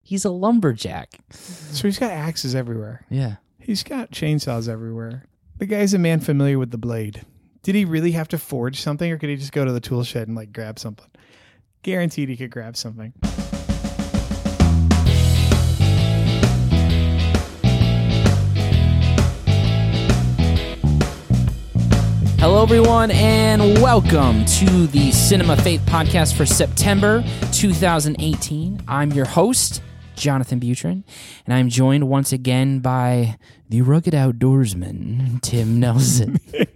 He's a lumberjack. So he's got axes everywhere. Yeah. He's got chainsaws everywhere. The guy's a man familiar with the blade. Did he really have to forge something, or could he just go to the tool shed and like grab something? Guaranteed he could grab something. Hello, everyone, and welcome to the Cinema Faith podcast for September 2018. I'm your host, Jonathan Butrin, and I'm joined once again by the rugged outdoorsman, Tim Nelson.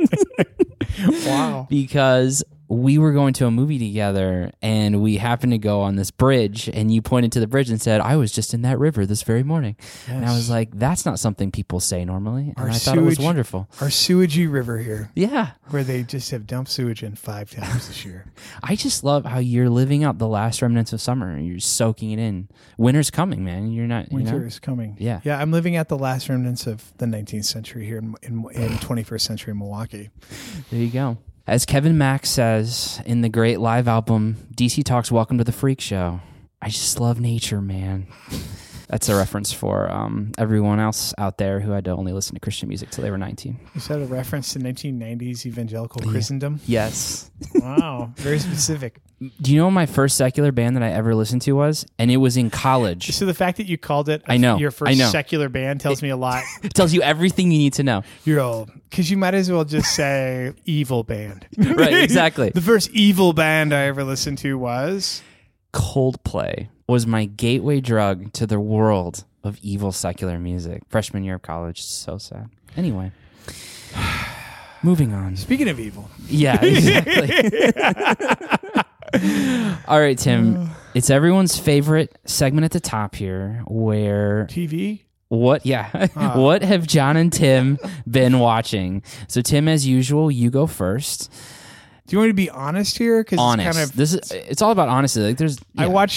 Wow. Because we were going to a movie together, and we happened to go on this bridge, and you pointed to the bridge and said, I was just in that river this very morning. Yes. And I was like, that's not something people say normally. And I thought it was wonderful. Our sewagey river here. Yeah. Where they just have dumped sewage in 5 times this year. I just love how you're living out the last remnants of summer, and you're soaking it in. Winter's coming, man. You're not. Winter is coming. Yeah. Yeah, I'm living out the last remnants of the 19th century here in 21st century Milwaukee. There you go. As Kevin Mack says in the great live album, DC Talks Welcome to the Freak Show, I just love nature, man. That's a reference for everyone else out there who had to only listen to Christian music till they were 19. Is that a reference to 1990s evangelical Christendom? Yes. Wow. Very specific. Do you know what my first secular band that I ever listened to was? And it was in college. So the fact that you called it your first secular band tells me a lot. It tells you everything you need to know. You're old. Because you might as well just say evil band. Right, exactly. The first evil band I ever listened to was... Coldplay was my gateway drug to the world of evil secular music. Freshman year of college. So sad. Anyway. Moving on. Speaking of evil. Yeah, exactly. All right, Tim. It's everyone's favorite segment at the top here where... TV? What? Yeah. What have John and Tim been watching? So, Tim, as usual, you go first. Do you want me to be honest here? Honest. It's all about honesty. Like I watched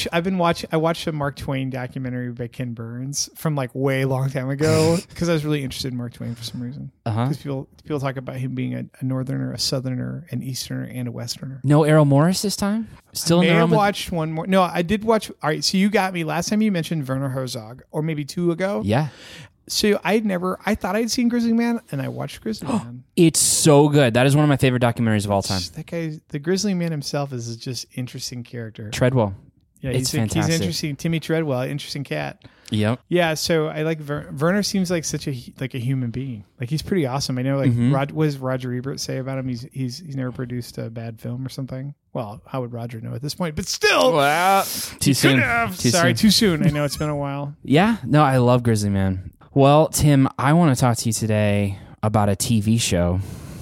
a Mark Twain documentary by Ken Burns from like way long time ago because I was really interested in Mark Twain for some reason. Because people talk about him being a northerner, a southerner, an easterner, and a westerner. No Errol Morris this time? Still in the realm? I watched one more. No, I did watch. All right, so you got me. Last time you mentioned Werner Herzog, or maybe 2 ago. Yeah. So I thought I'd seen Grizzly Man, and I watched Grizzly Man. It's so good. That is one of my favorite documentaries of all time. That guy, the Grizzly Man himself, is just interesting character. Treadwell. Yeah, it's fantastic. He's interesting. Timmy Treadwell, interesting cat. Yep. Yeah, so I like Werner. Seems like such a human being. Like he's pretty awesome. I know. Like what does Roger Ebert say about him? He's never produced a bad film or something. Well, how would Roger know at this point? But still, well, too soon. Too soon. I know it's been a while. Yeah. No, I love Grizzly Man. Well, Tim, I want to talk to you today about a TV show.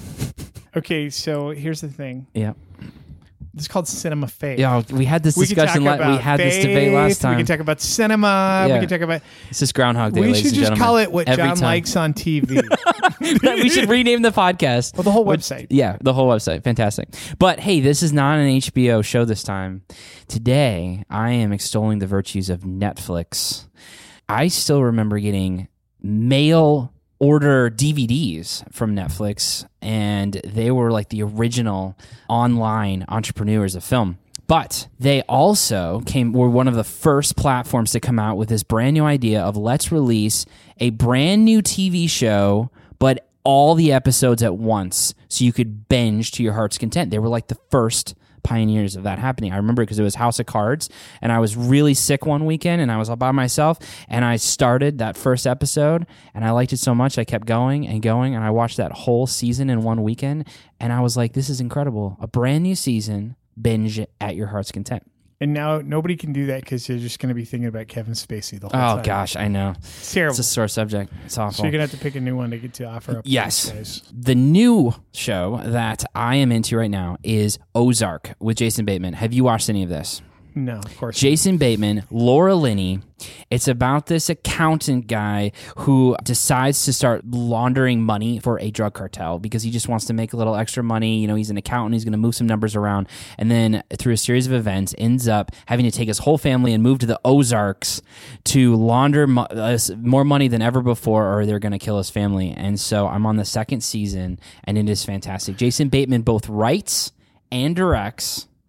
Okay, so here's the thing. Yeah. It's called Cinema Faith. Yeah, we had this discussion. We had this debate last time. We can talk about cinema. Yeah. We can talk about... This is Groundhog Day, we ladies should and just gentlemen. call it what John likes on TV. We should rename the podcast. Well, the whole website. Yeah, the whole website. Fantastic. But hey, this is not an HBO show this time. Today, I am extolling the virtues of Netflix. I still remember getting mail order DVDs from Netflix, and they were like the original online entrepreneurs of film. But they also were one of the first platforms to come out with this brand new idea of let's release a brand new TV show, but all the episodes at once so you could binge to your heart's content. They were like the first pioneers of that happening. I remember because it was House of Cards, and I was really sick one weekend, and I was all by myself, and I started that first episode, and I liked it so much I kept going and going, and I watched that whole season in one weekend, and I was like, this is incredible. A brand new season, binge at your heart's content. And now nobody can do that because you're just going to be thinking about Kevin Spacey the whole time. Oh, gosh, I know. It's terrible. It's a sore subject. It's awful. So you're going to have to pick a new one to get to offer up. Yes. Guys. The new show that I am into right now is Ozark with Jason Bateman. Have you watched any of this? No, of course not. Jason Bateman, Laura Linney. It's about this accountant guy who decides to start laundering money for a drug cartel because he just wants to make a little extra money. You know, he's an accountant. He's going to move some numbers around. And then through a series of events, ends up having to take his whole family and move to the Ozarks to launder more money than ever before, or they're going to kill his family. And so I'm on the second season, and it is fantastic. Jason Bateman both writes and directs.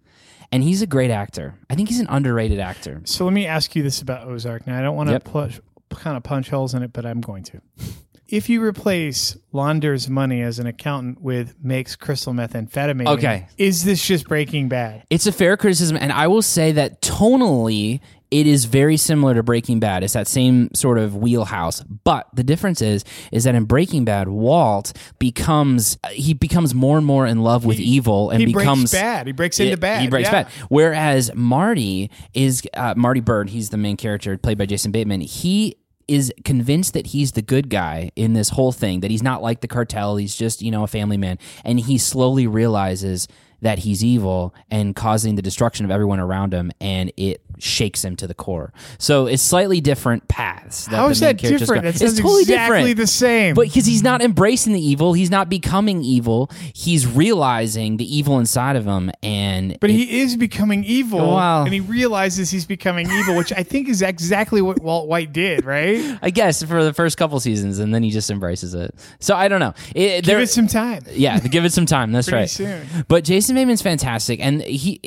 and he's a great actor. I think he's an underrated actor. So let me ask you this about Ozark. Now, I don't want to kind of punch holes in it, but I'm going to. If you replace launders money as an accountant with makes crystal methamphetamine, is this just Breaking Bad? It's a fair criticism, and I will say that tonally, it is very similar to Breaking Bad. It's that same sort of wheelhouse. But the difference is that in Breaking Bad, Walt becomes more and more in love with evil and becomes bad. He breaks into bad. He breaks bad. Whereas Marty is Marty Byrde. He's the main character played by Jason Bateman. He is convinced that he's the good guy in this whole thing, that he's not like the cartel, he's just, a family man. And he slowly realizes that he's evil and causing the destruction of everyone around him, and it shakes him to the core. So it's slightly different paths. How is that different? It's totally exactly the same. But because he's not embracing the evil, he's not becoming evil. He's realizing the evil inside of him, but he is becoming evil, and he realizes he's becoming evil, which I think is exactly what Walt White did, right? I guess for the first couple seasons, and then he just embraces it. So I don't know. Give it some time. Yeah, give it some time. That's right. Soon. But Jason Bateman's fantastic, and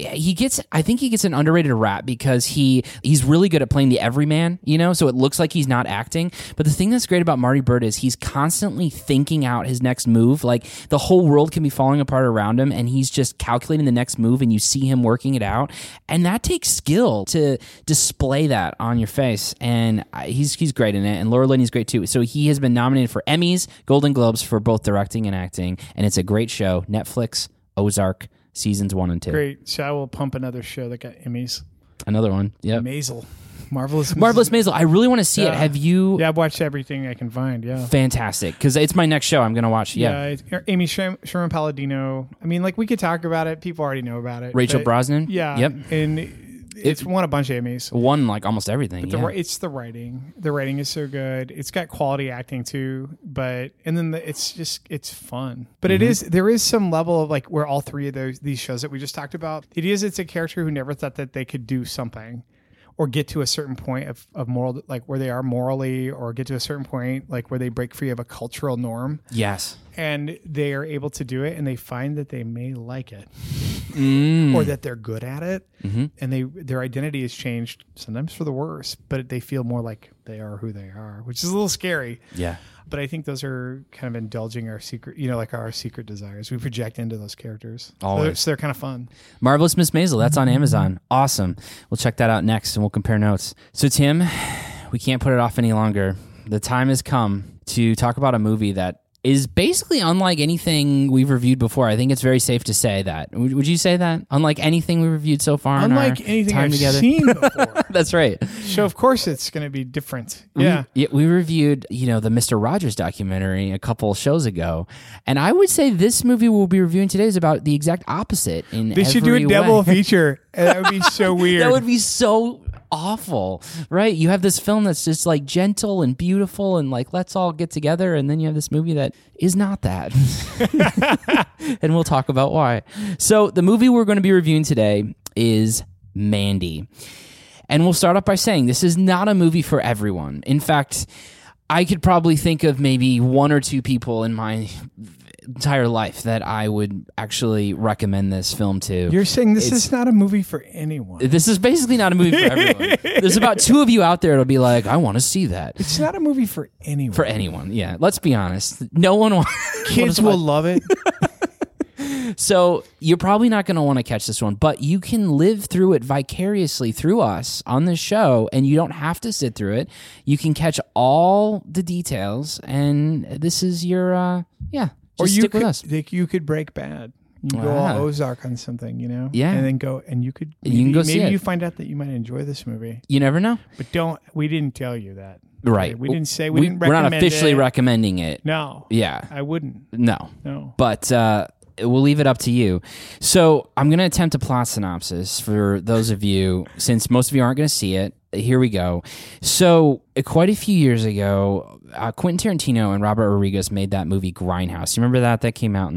I think he gets an underrated rap because he's really good at playing the everyman, so it looks like he's not acting. But the thing that's great about Marty Byrde is he's constantly thinking out his next move. Like, the whole world can be falling apart around him, and he's just calculating the next move, and you see him working it out. And that takes skill to display that on your face, and he's great in it. And Laura Linney's great too. So he has been nominated for Emmys, Golden Globes for both directing and acting, and it's a great show. Netflix, Ozark, seasons 1 and 2. Great. So I will pump another show that got Emmys. Another one. Yeah. Maisel. Marvelous Maisel. I really want to see it. Have you? Yeah, I've watched everything I can find. Yeah. Fantastic. Because it's my next show I'm going to watch. Yeah. Amy Sherman Palladino. I mean, we could talk about it. People already know about it. Rachel Brosnan. Yeah. Yep. And it's won a bunch of Emmys. Won almost everything. It's the writing. The writing is so good. It's got quality acting too. It's fun. But there is some level of where all three of these shows that we just talked about. It's a character who never thought that they could do something, or get to a certain point of moral, where they are morally, or get to a certain point where they break free of a cultural norm. Yes. And they are able to do it, and they find that they may like it, or that they're good at it, and their identity has changed, sometimes for the worse, but they feel more like they are who they are, which is a little scary. Yeah. But I think those are kind of indulging our secret, our secret desires. We project into those characters. Always. So they're kind of fun. Marvelous Miss Maisel. That's on Amazon. Awesome. We'll check that out next, and we'll compare notes. So, Tim, we can't put it off any longer. The time has come to talk about a movie that is basically unlike anything we've reviewed before. I think it's very safe to say that. Would you say that? Unlike anything we've reviewed so far unlike anything I've seen before. That's right. So, of course, it's going to be different. Yeah. We reviewed, the Mr. Rogers documentary a couple shows ago, and I would say this movie we'll be reviewing today is about the exact opposite in They should do a double feature. That would be so weird. That would be so awful, right? You have this film that's just gentle and beautiful and let's all get together, and then you have this movie that is not that. And we'll talk about why. So the movie we're going to be reviewing today is Mandy. And we'll start off by saying this is not a movie for everyone. In fact, I could probably think of maybe one or two people in my entire life that I would actually recommend this film to. You're saying this is not a movie for anyone. This is basically not a movie for everyone. There's about two of you out there that'll be like, I want to see that. It's not a movie for anyone. For anyone, yeah. Let's be honest. No one wants. Kids will love it. So you're probably not going to want to catch this one, but you can live through it vicariously through us on this show, and you don't have to sit through it. You can catch all the details, and this is your, or stick with us. You could break bad. You can go all Ozark on something, Yeah. And then go, and you could, can go see it. Maybe you find out that you might enjoy this movie. You never know. But we didn't tell you that. Right. We didn't say, we didn't recommend We're not officially recommending it. No. Yeah. I wouldn't. No. But, we'll leave it up to you. So I'm going to attempt a plot synopsis for those of you, since most of you aren't going to see it. Here we go. So quite a few years ago, Quentin Tarantino and Robert Rodriguez made that movie Grindhouse. You remember that? That came out in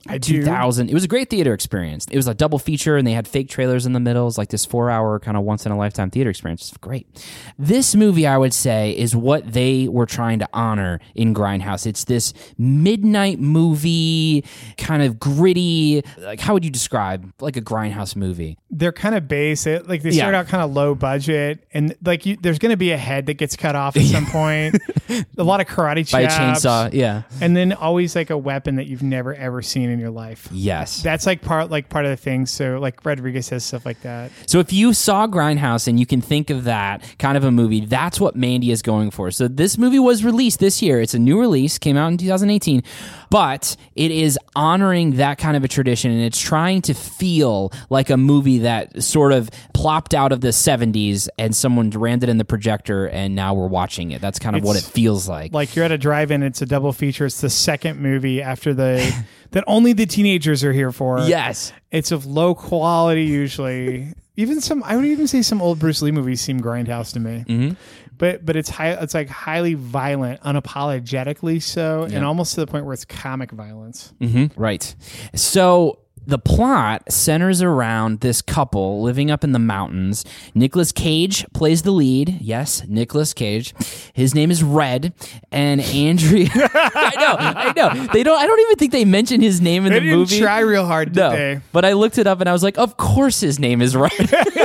2000. It was a great theater experience. It was a double feature, and they had fake trailers in the middle. It was like this 4-hour kind of once-in-a-lifetime theater experience. It's great. This movie, I would say, is what they were trying to honor in Grindhouse. It's this midnight movie, kind of gritty. Like, how would you describe like a Grindhouse movie? They're kind of basic. Like, they start out kind of low budget, and like there's going to be a head that gets cut off at some point. A lot of karate chops. By a chainsaw, yeah. And then always like a weapon that you've never ever seen in your life. Yes. That's like part of the thing. So like Rodriguez says stuff like that. So if you saw Grindhouse and you can think of that kind of a movie, that's what Mandy is going for. So this movie was released this year. It's a new release, came out in 2018, but it is honoring that kind of a tradition, and it's trying to feel like a movie that sort of plopped out of the 70s and someone rammed it in the projector and now we're watching it. That's kind of what it feels like. Like you're at a drive-in, it's a double feature. It's the second movie after the that only the teenagers are here for. Yes. It's of low quality usually. Even I would even say some old Bruce Lee movies seem Grindhouse to me. Mm-hmm. But it's like highly violent, unapologetically so, and almost to the point where it's comic violence. Mm-hmm. Right. So the plot centers around this couple living up in the mountains. Nicolas Cage plays the lead. Yes, Nicolas Cage. His name is Red, and Andrea. I know. I don't even think they mention his name in the movie. They didn't try real hard, did they? But I looked it up and I was like, of course his name is Red.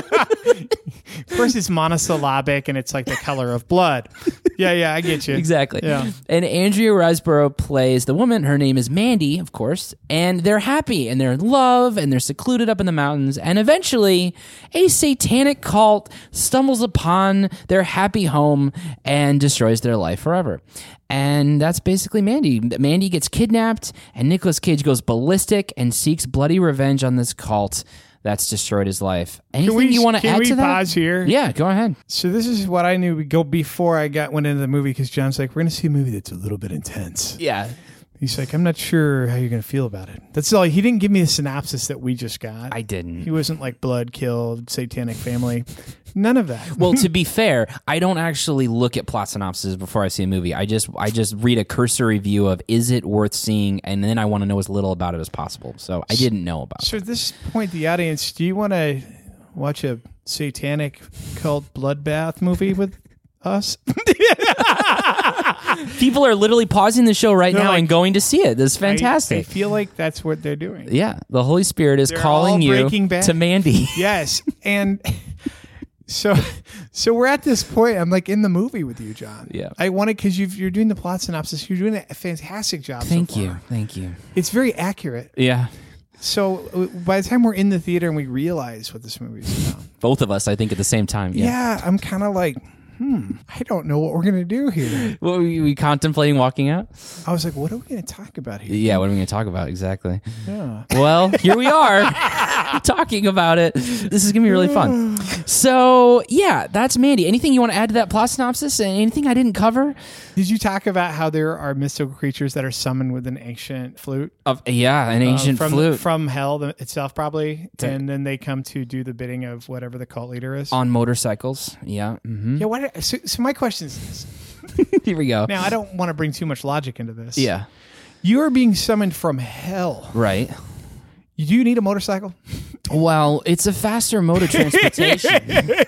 Of course, it's monosyllabic and it's like the color of blood. Yeah, I get you. Exactly. Yeah. And Andrea Riseborough plays the woman. Her name is Mandy, of course. And they're happy and they're in love and they're secluded up in the mountains. And eventually, a satanic cult stumbles upon their happy home and destroys their life forever. And that's basically Mandy. Mandy gets kidnapped, and Nicolas Cage goes ballistic and seeks bloody revenge on this cult that's destroyed his life. Anything you want to add to that? Can we pause here? Yeah, go ahead. So this is what I knew would go before I went into the movie, because John's like, we're going to see a movie that's a little bit intense. Yeah. He's like, I'm not sure how you're going to feel about it. That's all. He didn't give me the synopsis that we just got. I didn't. He wasn't like blood killed, satanic family. None of that. Well, to be fair, I don't actually look at plot synopses before I see a movie. I just read a cursory view of, is it worth seeing, and then I want to know as little about it as possible. So I didn't know about it. So at this point, the audience, do you want to watch a satanic cult bloodbath movie with us? People are literally pausing the show right now and going to see it. This is fantastic. I feel like that's what they're doing. Yeah, the Holy Spirit is calling you to Mandy. Yes, and so we're at this point. I'm like in the movie with you, John. Yeah, I want it because you're doing the plot synopsis. You're doing a fantastic job. Thank you. It's very accurate. Yeah. So by the time we're in the theater and we realize what this movie is about, both of us, I think, at the same time. Yeah, I'm kind of like, I don't know what we're going to do here. What were we contemplating walking out? I was like, what are we going to talk about here? Yeah, what are we going to talk about? Exactly. Yeah. Well, here we are talking about it. This is going to be really fun. So, yeah, that's Mandy. Anything you want to add to that plot synopsis? Anything I didn't cover? Did you talk about how there are mystical creatures that are summoned with an ancient flute? An ancient flute. From hell itself, probably. And then they come to do the bidding of whatever the cult leader is. On motorcycles. Yeah. Mm-hmm. Yeah. So my question is this. Here we go. Now, I don't want to bring too much logic into this. Yeah. You are being summoned from hell. Right. Do you need a motorcycle? Well, it's a faster mode of transportation.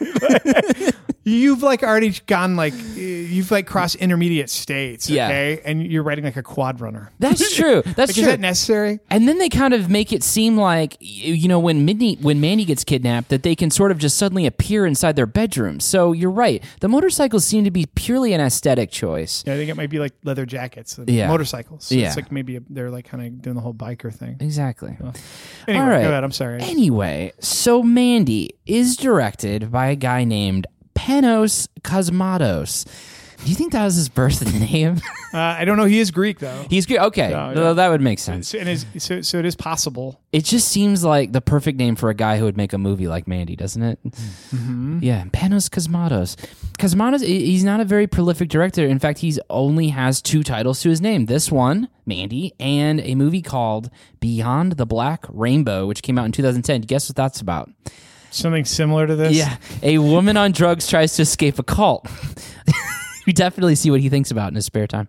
You've already gone you've crossed intermediate states, okay? And you're riding like a quad runner. That's true. That's true. Is that necessary? And then they kind of make it seem like, when Mandy gets kidnapped, that they can sort of just suddenly appear inside their bedroom. So you're right. The motorcycles seem to be purely an aesthetic choice. Yeah, I think it might be like leather jackets. Motorcycles. So it's like maybe they're kind of doing the whole biker thing. Exactly. Oh. Anyway, all right. Go ahead. I'm sorry. Anyway, so Mandy is directed by a guy named Panos Cosmatos. Do you think that was his birth name? I don't know. He is Greek, though. He's Greek. Okay, that would make sense. So it is possible. It just seems like the perfect name for a guy who would make a movie like Mandy, doesn't it? Mm-hmm. Yeah, Panos Cosmatos. Cosmatos, he's not a very prolific director. In fact, he only has 2 titles to his name. This one, Mandy, and a movie called Beyond the Black Rainbow, which came out in 2010. Guess what that's about? Something similar to this? Yeah. A woman on drugs tries to escape a cult. You definitely see what he thinks about in his spare time.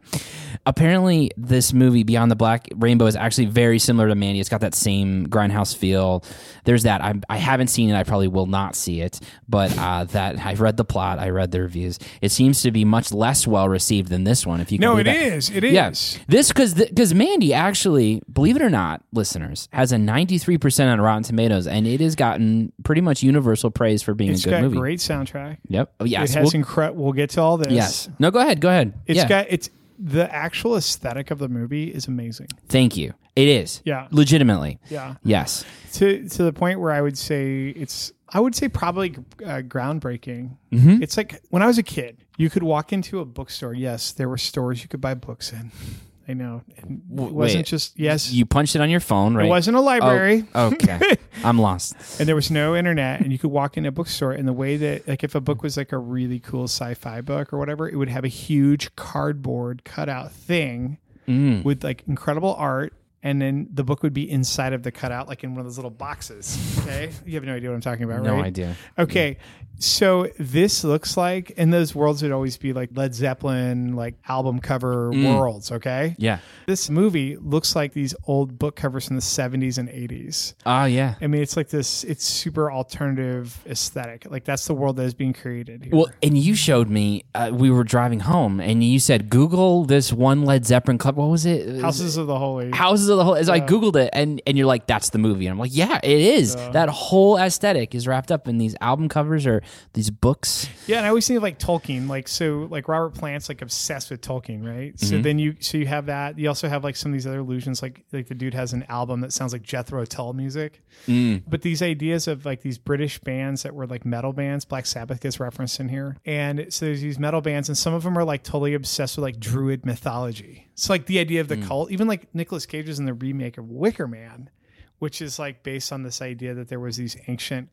Apparently, this movie, Beyond the Black Rainbow, is actually very similar to Mandy. It's got that same grindhouse feel. There's that. I haven't seen it. I probably will not see it. But that I've read the plot. I read the reviews. It seems to be much less well received than this one. If you can believe that. It is. Yeah. This because Mandy actually, believe it or not, listeners, has a 93% on Rotten Tomatoes, and it has gotten pretty much universal praise for being a good movie. It's got great soundtrack. Yep. Yes. It has incredible. We'll get to all this. Yes. No. Go ahead. It's the actual aesthetic of the movie is amazing. Thank you. It is. Yeah. Legitimately. Yeah. Yes. To the point where I would say probably groundbreaking. Mm-hmm. It's like when I was a kid, you could walk into a bookstore. Yes, there were stores you could buy books in. I know. It wasn't just, yes. You punched it on your phone, right? It wasn't a library. Oh, okay. I'm lost. And there was no internet, and you could walk in a bookstore, and the way that, like, if a book was like a really cool sci-fi book or whatever, it would have a huge cardboard cutout thing with like incredible art. And then the book would be inside of the cutout, like in one of those little boxes. Okay. You have no idea what I'm talking about, right? No idea. Okay. So this looks like, and those worlds would always be like Led Zeppelin, like album cover worlds. Okay. Yeah. This movie looks like these old book covers from the 70s and 80s. Oh, yeah. I mean, it's like this, it's super alternative aesthetic. Like that's the world that is being created here. Well, and you showed me, we were driving home, and you said, Google this one Led Zeppelin club. What was it? Houses of the Holy. Houses of the Holy. So I Googled it, and you're like, that's the movie. And I'm like, yeah, it is. That whole aesthetic is wrapped up in these album covers or these books. Yeah, and I always think of like Tolkien, like Robert Plant's like obsessed with Tolkien, right? Mm-hmm. So then you have that. You also have like some of these other illusions, like the dude has an album that sounds like Jethro Tull music. But these ideas of like these British bands that were like metal bands, Black Sabbath gets referenced in here, and so there's these metal bands, and some of them are like totally obsessed with like Druid mythology. It's like the idea of the cult, even like Nicolas Cage is in the remake of Wicker Man, which is like based on this idea that there was these ancient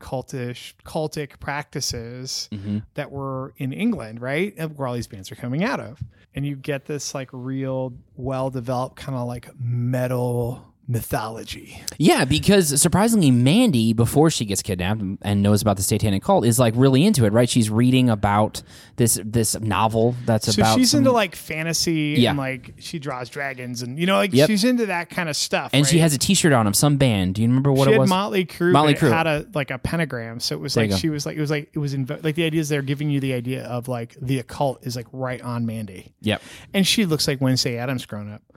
cultic practices that were in England, right? And where all these bands are coming out of. And you get this like real well-developed kind of like metal mythology. Yeah, because surprisingly, Mandy, before she gets kidnapped and knows about the satanic cult, is like really into it, right? She's reading about this novel that's about. So she's into like fantasy and like she draws dragons and she's into that kind of stuff. And right? she has a T-shirt on of some band. Do you remember what it was? She had Motley Crue. It had a pentagram. So it was like she was like the idea is they're giving you the idea of like the occult is like right on Mandy. Yep. And she looks like Wednesday Addams grown up.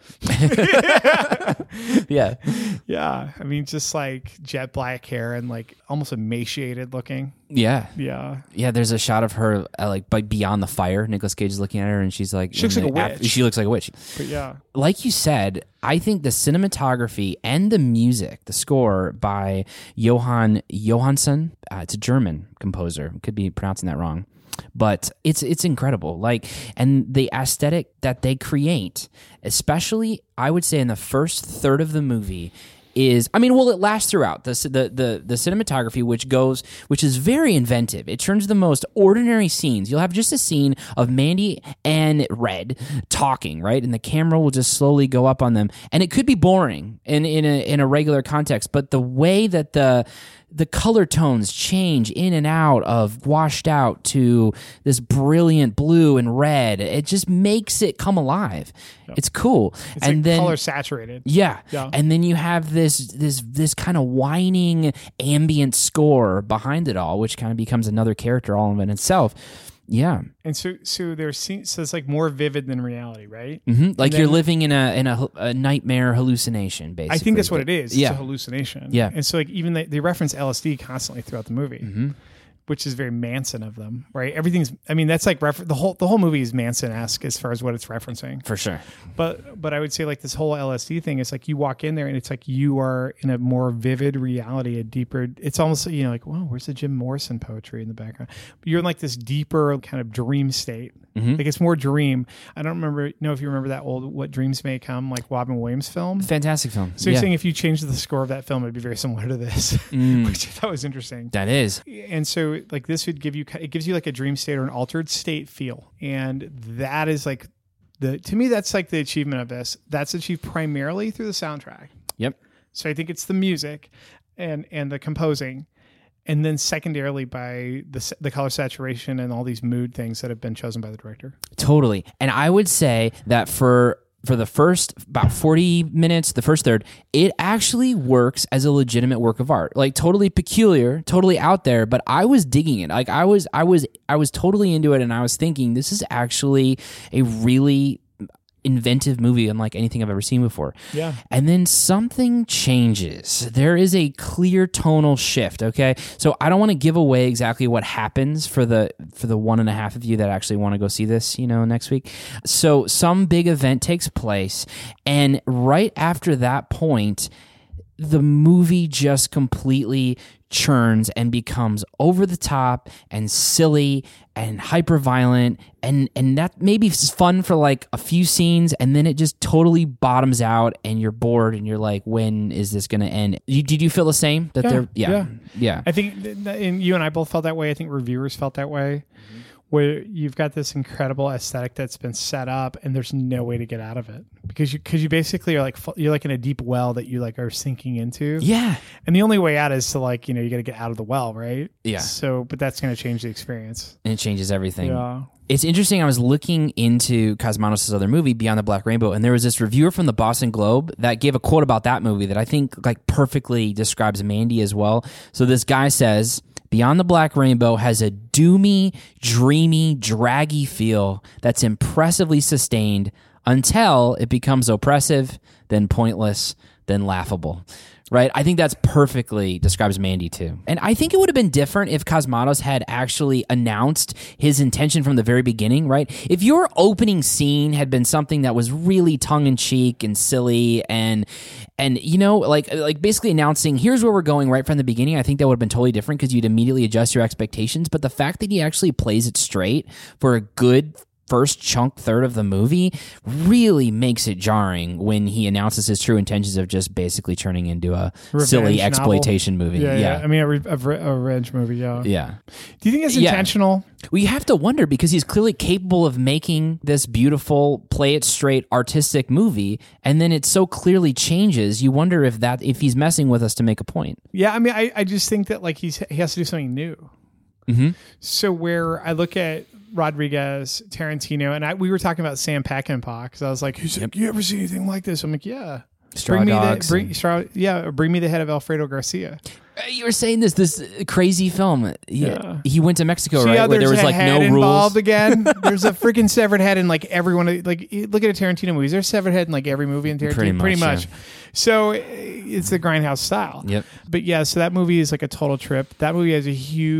Yeah. Yeah. I mean, just like jet black hair and like almost emaciated looking. Yeah. Yeah. Yeah. There's a shot of her like beyond the fire. Nicolas Cage is looking at her and she's like, she looks like a witch. She looks like a witch. But yeah. Like you said, I think the cinematography and the music, the score by Johan Johansson, it's a German composer. Could be pronouncing that wrong. But it's incredible. Like, and the aesthetic that they create, especially I would say in the first third of the movie, is, I mean, well, it lasts throughout the cinematography, which is very inventive. It turns the most ordinary scenes. You'll have just a scene of Mandy and Red talking, right, and the camera will just slowly go up on them, and it could be boring in a regular context, but the way that the color tones change in and out of washed out to this brilliant blue and red. It just makes it come alive. Yep. It's cool. It's and like then color saturated. Yeah. And then you have this kind of whining ambient score behind it all, which kind of becomes another character all in itself. Yeah. And so it's like more vivid than reality, right? Mm-hmm. Like you're living in a nightmare hallucination, basically. I think that's what it is. Yeah. It's a hallucination. Yeah. And so like even they reference LSD constantly throughout the movie. Mm-hmm. Which is very Manson of them, right? Everything's, I mean, that's like the whole movie is Manson-esque as far as what it's referencing. For sure. But I would say like this whole LSD thing is like you walk in there and it's like you are in a more vivid reality, a deeper, it's almost, like, whoa, where's the Jim Morrison poetry in the background? But you're in like this deeper kind of dream state. Mm-hmm. Like it's more dream. I don't know if you remember that old What Dreams May Come, like Robin Williams film. Fantastic film. So you're saying if you change the score of that film, it'd be very similar to this, which I thought was interesting. That is. And so like this would gives you like a dream state or an altered state feel. And that is like to me, that's like the achievement of this. That's achieved primarily through the soundtrack. Yep. So I think it's the music and the composing. And then secondarily by the color saturation and all these mood things that have been chosen by the director. Totally. And I would say that for for the first about 40 minutes, the first third, it actually works as a legitimate work of art. Like totally peculiar, totally out there, but I was digging it. Like I was totally into it, and I was thinking this is actually a really inventive movie unlike anything I've ever seen before. Yeah. And then something changes. There is a clear tonal shift, okay? So I don't want to give away exactly what happens for the 1.5 of you that actually want to go see this, next week. So some big event takes place, and right after that point, the movie just completely churns and becomes over the top and silly and hyper violent, and that maybe is fun for like a few scenes, and then it just totally bottoms out and you're bored and you're like, when is this going to end? Did you feel the same? Yeah. I think and you and I both felt that way. I think reviewers felt that way. Mm-hmm. Where you've got this incredible aesthetic that's been set up, and there's no way to get out of it because you basically are you're like in a deep well that you like are sinking into. Yeah, and the only way out is to you got to get out of the well, right? Yeah. So, but that's going to change the experience, and it changes everything. Yeah. It's interesting. I was looking into Cosmatos' other movie, Beyond the Black Rainbow, and there was this reviewer from the Boston Globe that gave a quote about that movie that I think like perfectly describes Mandy as well. So this guy says, Beyond the Black Rainbow has a doomy, dreamy, draggy feel that's impressively sustained until it becomes oppressive, then pointless, then laughable. Right? I think that's perfectly describes Mandy too. And I think it would have been different if Cosmatos had actually announced his intention from the very beginning, right? If your opening scene had been something that was really tongue-in-cheek and silly and like basically announcing here's where we're going right from the beginning, I think that would have been totally different because you'd immediately adjust your expectations. But the fact that he actually plays it straight for a good first third of the movie really makes it jarring when he announces his true intentions of just basically turning into a silly exploitation movie. Yeah. I mean, a revenge movie. Yeah. Yeah. Do you think it's intentional? Well, you have to wonder because he's clearly capable of making this beautiful, play it straight, artistic movie, and then it so clearly changes. You wonder if he's messing with us to make a point. Yeah. I mean, I just think that he has to do something new. Mm-hmm. So where I look at Rodriguez, Tarantino, and we were talking about Sam Peckinpah because I was like, he's like, you ever see anything like this? I'm like, yeah. Bring me the head of Alfredo Garcia. You were saying this crazy film. He went to Mexico, right? Where there was like no involved rules. Again, there's a freaking severed head in like every one of look at a Tarantino movie. There's severed head in like every movie in Tarantino, pretty much. Yeah. So it's the grindhouse style. Yep. But yeah, so that movie is like a total trip. That movie has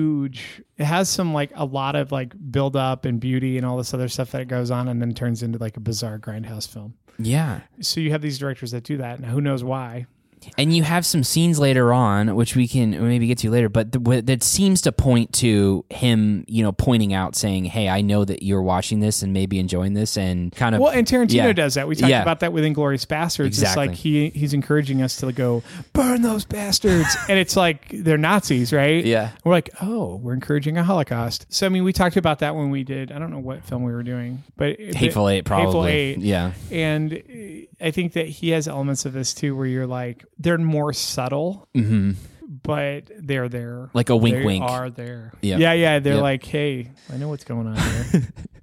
it has some like a lot of like build up and beauty and all this other stuff that goes on, and then turns into like a bizarre grindhouse film. Yeah. So you have these directors that do that, and who knows why. And you have some scenes later on, which we can maybe get to later, but that seems to point to him, pointing out, saying, "Hey, I know that you're watching this and maybe enjoying this," and kind of. Well, and Tarantino does that. We talked about that with Inglourious Basterds. Exactly. It's like he's encouraging us to go burn those bastards, and it's like they're Nazis, right? Yeah. We're like, oh, we're encouraging a Holocaust. So I mean, we talked about that when we did. I don't know what film we were doing, but Hateful Eight, probably. Hateful Eight, yeah. And I think that he has elements of this too, where you're like, they're more subtle, but they're there. Like a wink, wink. They are there. Yep. Yeah. They're like, hey, I know what's going on here.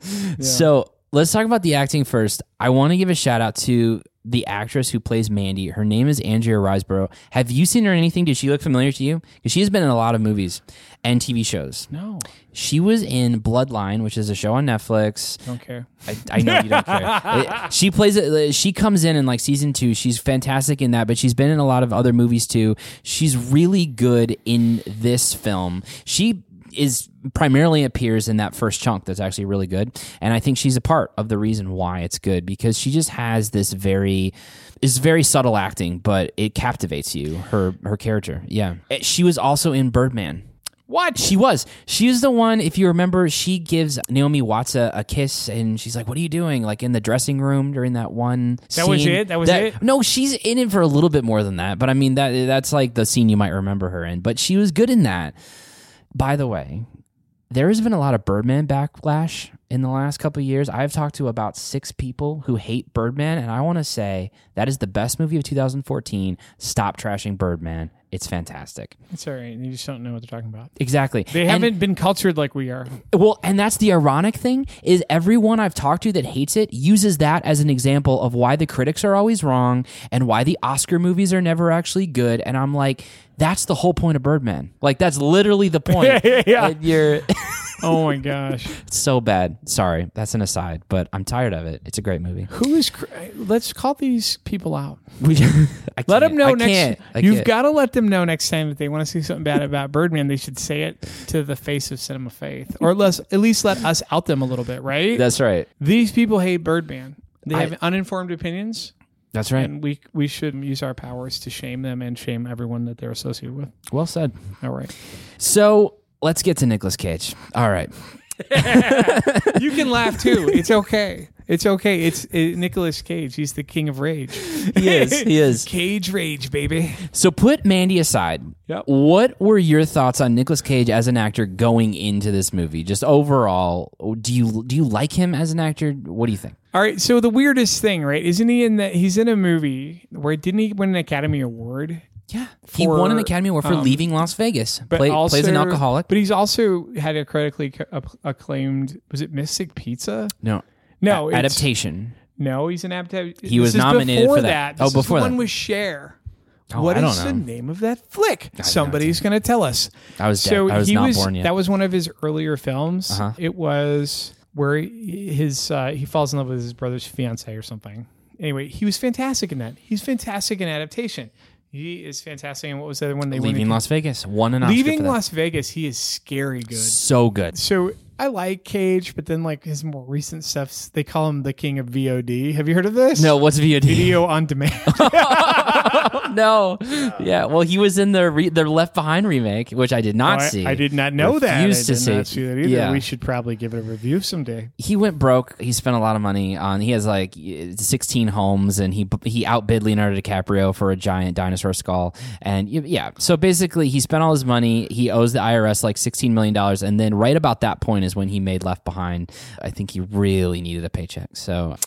So let's talk about the acting first. I want to give a shout out to the actress who plays Mandy. Her name is Andrea Riseborough. Have you seen her in anything? Does she look familiar to you? Because she has been in a lot of movies and TV shows. No. She was in Bloodline, which is a show on Netflix. Don't care. I know you don't care. She plays it. She comes in like season 2. She's fantastic in that, but she's been in a lot of other movies too. She's really good in this film. She primarily appears in that first chunk that's actually really good, and I think she's a part of the reason why it's good because she just has this very subtle acting, but it captivates you. Her character, yeah. She was also in Birdman. What? She was the one, if you remember, she gives Naomi Watts a kiss, and she's like, what are you doing? Like in the dressing room during that one scene. That was it? No, she's in it for a little bit more than that, but I mean, that's like the scene you might remember her in, but she was good in that. By the way, there has been a lot of Birdman backlash in the last couple of years. I've talked to about 6 people who hate Birdman, and I want to say that is the best movie of 2014. Stop trashing Birdman. It's fantastic. It's all right. You just don't know what they're talking about. Exactly. They haven't been cultured like we are. Well, and that's the ironic thing is everyone I've talked to that hates it uses that as an example of why the critics are always wrong and why the Oscar movies are never actually good. And I'm like, that's the whole point of Birdman. Like, that's literally the point. Yeah. Oh my gosh. It's so bad. Sorry, that's an aside, but I'm tired of it. It's a great movie. Let's call these people out. Let them know You've got to let them know next time that they want to see something bad about Birdman. They should say it to the face of Cinema Faith, or at least let us out them a little bit, right? That's right. These people hate Birdman. They have uninformed opinions. That's right. And we should use our powers to shame them and shame everyone that they're associated with. Well said. All right. So let's get to Nicolas Cage. All right. You can laugh too. It's okay. It's okay. It's Nicolas Cage. He's the king of rage. He is. Cage rage, baby. So put Mandy aside. Yep. What were your thoughts on Nicolas Cage as an actor going into this movie? Just overall, do you like him as an actor? What do you think? All right. So the weirdest thing, right? Isn't he in that? He's in a movie where didn't he win an Academy Award? Yeah, he won an Academy Award for Leaving Las Vegas. Plays an alcoholic. But he's also had a critically acclaimed, was it Mystic Pizza? No, Adaptation. No, he's an adaptation. He was nominated for that. Before that. One with Cher. What is the name of that flick? Somebody's going to tell us. I was not born yet. That was one of his earlier films. Uh-huh. It was where he falls in love with his brother's fiance or something. Anyway, he was fantastic in that. He's fantastic in Adaptation. He is fantastic. And what was the other one they Leaving Las Vegas? Won an Oscar Leaving for that. Las Vegas. He is scary good. So good. So I like Cage, but then like his more recent stuff, they call him the king of VOD. Have you heard of this? No, what's VOD? Video on demand. No. Yeah. Well, he was in the Left Behind remake, which I did not see. I did not know that. I did not see that either. Yeah. We should probably give it a review someday. He went broke. He spent a lot of money on. He has like 16 homes, and he outbid Leonardo DiCaprio for a giant dinosaur skull. And yeah, so basically, he spent all his money. He owes the IRS like $16 million, and then right about that point is when he made Left Behind. I think he really needed a paycheck. So.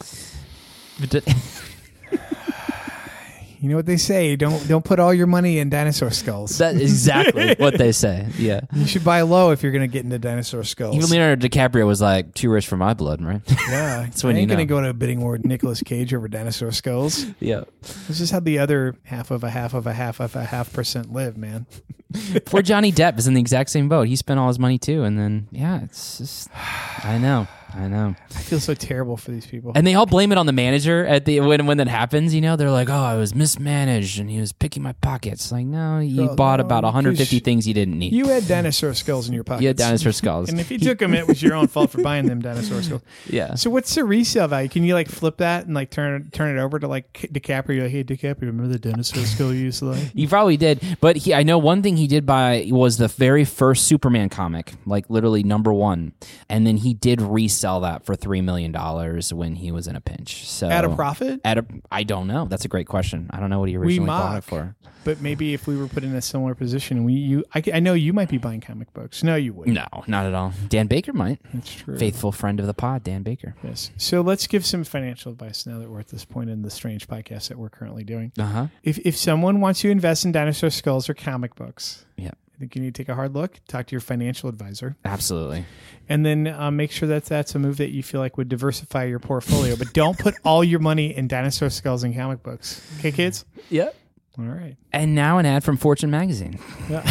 You know what they say? Don't put all your money in dinosaur skulls. That's exactly what they say. Yeah, you should buy low if you're going to get into dinosaur skulls. Even Leonardo DiCaprio was like, too rich for my blood, right? Yeah, that's when I ain't going to go to a bidding war with Nicolas Cage over dinosaur skulls. Yeah, this is how the other half of a half of a half of a half% live, man. Poor Johnny Depp is in the exact same boat. He spent all his money too, and then it's just, I know. I feel so terrible for these people. And they all blame it on the manager when that happens. You know, they're like, "Oh, I was mismanaged, and he was picking my pockets." Like, no, you bought about 150 things you didn't need. You had dinosaur skulls in your pockets. You had dinosaur skulls, and if you took them, it was your own fault for buying them dinosaur skulls. Yeah. So what's the resale value? Can you like flip that and like turn it over to like DiCaprio? Like, hey, DiCaprio, remember the dinosaur skull you used to like? He probably did, but I know one thing he did buy was the very first Superman comic, like literally #1, and then he did resell that for $3 million when he was in a pinch. So at a profit? I don't know. That's a great question. I don't know what he originally bought it for. But maybe if we were put in a similar position, I know you might be buying comic books. No, you wouldn't. No, not at all. Dan Baker might. That's true. Faithful friend of the pod, Dan Baker. Yes. So let's give some financial advice now that we're at this point in the strange podcast that we're currently doing. Uh-huh. If someone wants you to invest in dinosaur skulls or comic books, yeah, I think you need to take a hard look, talk to your financial advisor. Absolutely. And then make sure that that's a move that you feel like would diversify your portfolio. But don't put all your money in dinosaur skulls and comic books. Okay, kids? Yep. All right. And now an ad from Fortune Magazine. Yeah.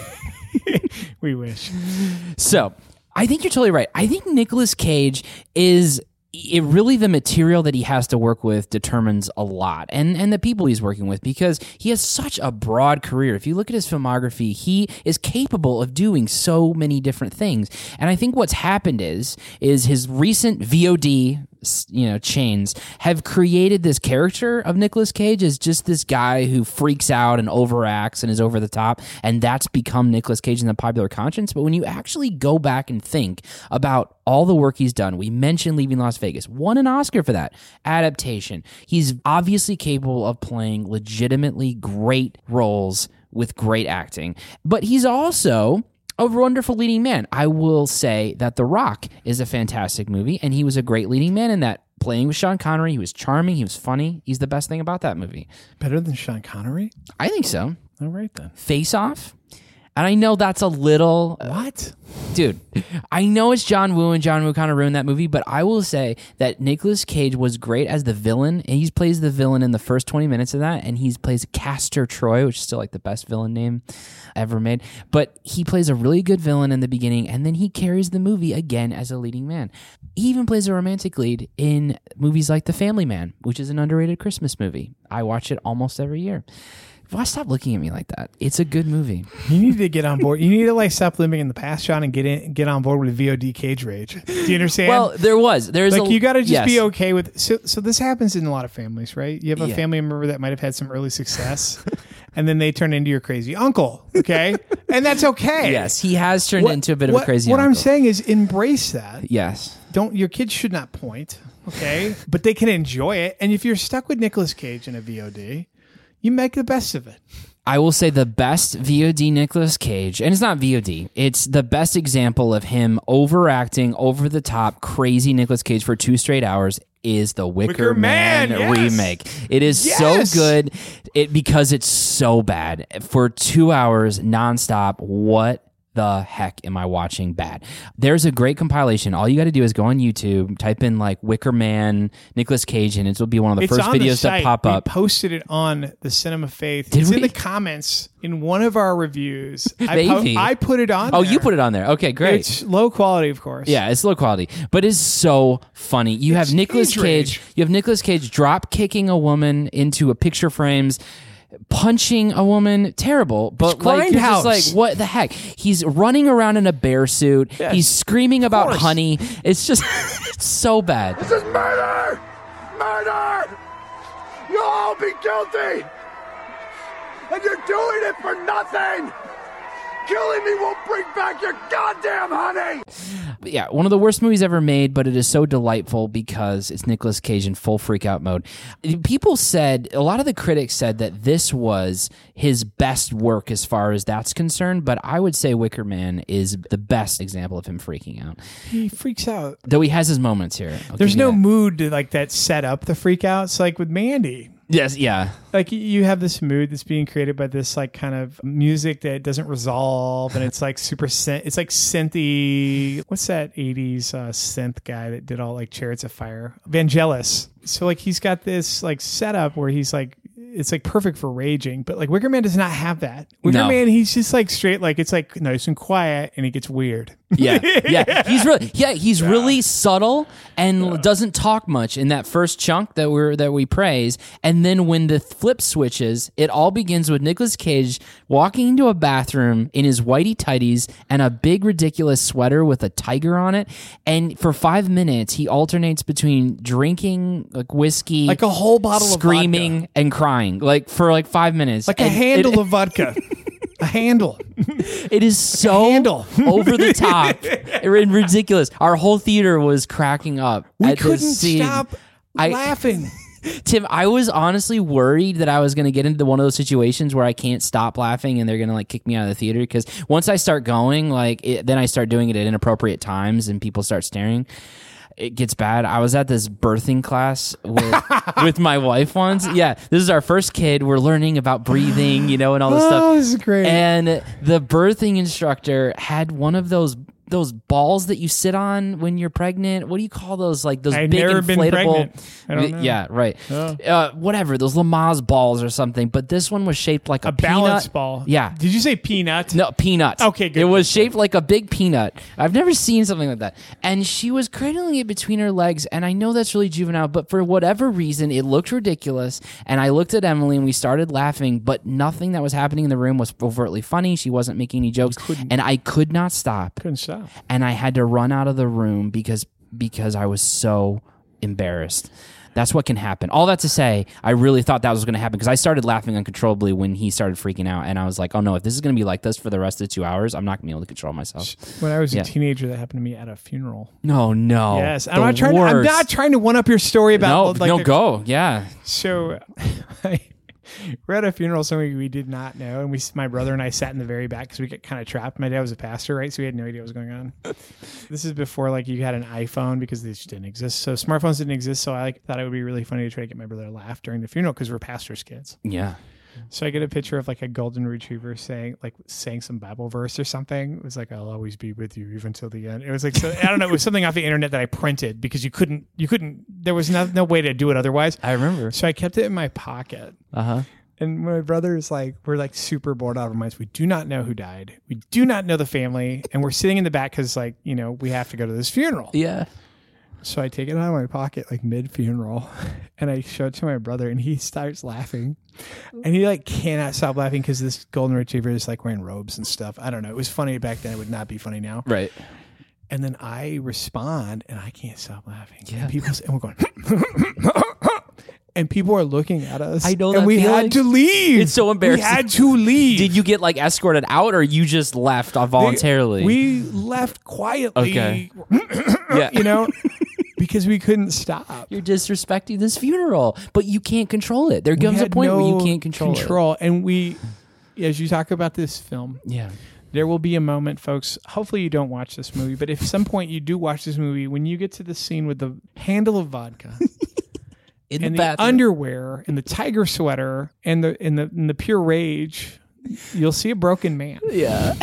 We wish. So I think you're totally right. I think Nicolas Cage is... really the material that he has to work with determines a lot, and the people he's working with, because he has such a broad career. If you look at his filmography, he is capable of doing so many different things. And I think what's happened is his recent VOD chains have created this character of Nicolas Cage as just this guy who freaks out and overacts and is over the top, and that's become Nicolas Cage in the popular conscience. But when you actually go back and think about all the work he's done, we mentioned Leaving Las Vegas, won an Oscar for that. Adaptation. He's obviously capable of playing legitimately great roles with great acting, but he's also a wonderful leading man. I will say that The Rock is a fantastic movie, and he was a great leading man in that. Playing with Sean Connery, he was charming, he was funny. He's the best thing about that movie. Better than Sean Connery? I think so. All right then. Face Off. And I know that's a little... What? Dude, I know it's John Woo, and John Woo kind of ruined that movie, but I will say that Nicolas Cage was great as the villain, and he plays the villain in the first 20 minutes of that, and he plays Castor Troy, which is still like the best villain name ever made. But he plays a really good villain in the beginning, and then he carries the movie again as a leading man. He even plays a romantic lead in movies like The Family Man, which is an underrated Christmas movie. I watch it almost every year. Why stop looking at me like that? It's a good movie. You need to get on board. You need to like stop living in the past, Sean, and get on board with VOD Cage Rage. Do you understand? Well, there's like you got to just be okay with. So this happens in a lot of families, right? You have a family member that might have had some early success, and then they turn into your crazy uncle. Okay, and that's okay. Yes, he has turned into a bit of a crazy. What uncle. I'm saying is embrace that. Yes. Your kids should not point. Okay, but they can enjoy it. And if you're stuck with Nicolas Cage in a VOD. You make the best of it. I will say the best VOD Nicolas Cage, and it's not VOD, it's the best example of him overacting, over the top, crazy Nicolas Cage for 2 straight hours is the Wicker Man remake. It is so good because it's so bad. For 2 hours nonstop, what the heck am I watching bad? There's a great compilation. All you got to do is go on YouTube, type in like Wicker Man, Nicolas Cage, and it'll be one of the first videos that pop up. We posted it on the Cinema Faith. It's in the comments in one of our reviews. I put it on there. Oh, you put it on there. Okay, great. It's low quality, of course. Yeah, it's low quality, but it's so funny. You have Nicolas Cage. You have Nicolas Cage drop kicking a woman into a picture frames, punching a woman, terrible, but like you're just like, what the heck? He's running around in a bear suit. Yes, he's screaming about honey. It's just it's so bad. This is murder! Murder! You'll all be guilty! And you're doing it for nothing! Killing me won't bring back your goddamn honey! Yeah, one of the worst movies ever made, but it is so delightful because it's Nicolas Cage in full freak-out mode. People said, a lot of the critics said that this was his best work as far as that's concerned, but I would say Wicker Man is the best example of him freaking out. He freaks out. Though he has his moments here. There's no mood to like that set up the freak outs like with Mandy. Yes, yeah. Like you have this mood that's being created by this like kind of music that doesn't resolve, and it's like super it's like synthy. What's that 80s synth guy that did all like Chariots of Fire? Vangelis. So like he's got this like setup where he's like, it's like perfect for raging, but like Wicker Man does not have that. Wicker Man, he's just like straight, like it's like nice and quiet, and he gets weird. Yeah. He's really subtle and doesn't talk much in that first chunk that we praise, and then when the flip switches, it all begins with Nicolas Cage walking into a bathroom in his whitey tighties and a big ridiculous sweater with a tiger on it, and for 5 minutes he alternates between drinking like whiskey, like a whole bottle of vodka, screaming and crying, like for like 5 minutes, like a handle of vodka. A handle. It is so over the top and ridiculous. Our whole theater was cracking up. We couldn't stop laughing. Tim, I was honestly worried that I was going to get into one of those situations where I can't stop laughing and they're going to like kick me out of the theater, because once I start going, then I start doing it at inappropriate times and people start staring. It gets bad. I was at this birthing class with my wife once. Yeah, this is our first kid. We're learning about breathing, and all this stuff. Oh, this is great. And the birthing instructor had one of those balls that you sit on when you're pregnant. What do you call those? Like those big inflatable. I don't know. Yeah, right. Whatever, those Lamaze balls or something. But this one was shaped like a balance peanut ball. Yeah. Did you say peanut? No, peanut. Okay, good. It was shaped like a big peanut. I've never seen something like that. And she was cradling it between her legs. And I know that's really juvenile, but for whatever reason, it looked ridiculous. And I looked at Emily and we started laughing, but nothing that was happening in the room was overtly funny. She wasn't making any jokes. And I could not stop. Couldn't stop. And I had to run out of the room because I was so embarrassed. That's what can happen. All that to say, I really thought that was going to happen because I started laughing uncontrollably when he started freaking out. And I was like, oh no, if this is going to be like this for the rest of the 2 hours, I'm not going to be able to control myself. When I was a teenager, that happened to me at a funeral. No. Yes. I'm not trying to one up your story about... go. Yeah. So... We're at a funeral, somebody we did not know, and my brother and I sat in the very back because we get kind of trapped. My dad was a pastor, right? So we had no idea what was going on. This is before you had an iPhone, because these didn't exist. So smartphones didn't exist. So I thought it would be really funny to try to get my brother to laugh during the funeral because we're pastors' kids. Yeah. So I get a picture of like a golden retriever saying some Bible verse or something. It was like, I'll always be with you even till the end. It was like, so, I don't know. It was something off the internet that I printed because you couldn't, there was no way to do it otherwise. I remember. So I kept it in my pocket. And my brother is like, we're like super bored out of our minds. We do not know who died. We do not know the family. And we're sitting in the back because like, we have to go to this funeral. Yeah. So I take it out of my pocket like mid-funeral and I show it to my brother and he starts laughing. And he like cannot stop laughing because this golden retriever is like wearing robes and stuff. I don't know. It was funny back then. It would not be funny now. Right. And then I respond and I can't stop laughing. Yeah. And we're going... And people are looking at us. I know that. And we had to leave. It's so embarrassing. We had to leave. Did you get like escorted out, or you just left voluntarily? We left quietly. Okay. Yeah. Because we couldn't stop. You're disrespecting this funeral, but you can't control it. There comes a point where you can't control it. And we, as you talk about this film, there will be a moment, folks. Hopefully you don't watch this movie, but if at some point you do watch this movie, when you get to the scene with the handle of vodka. In the underwear and the tiger sweater and the pure rage, you'll see a broken man. Yeah.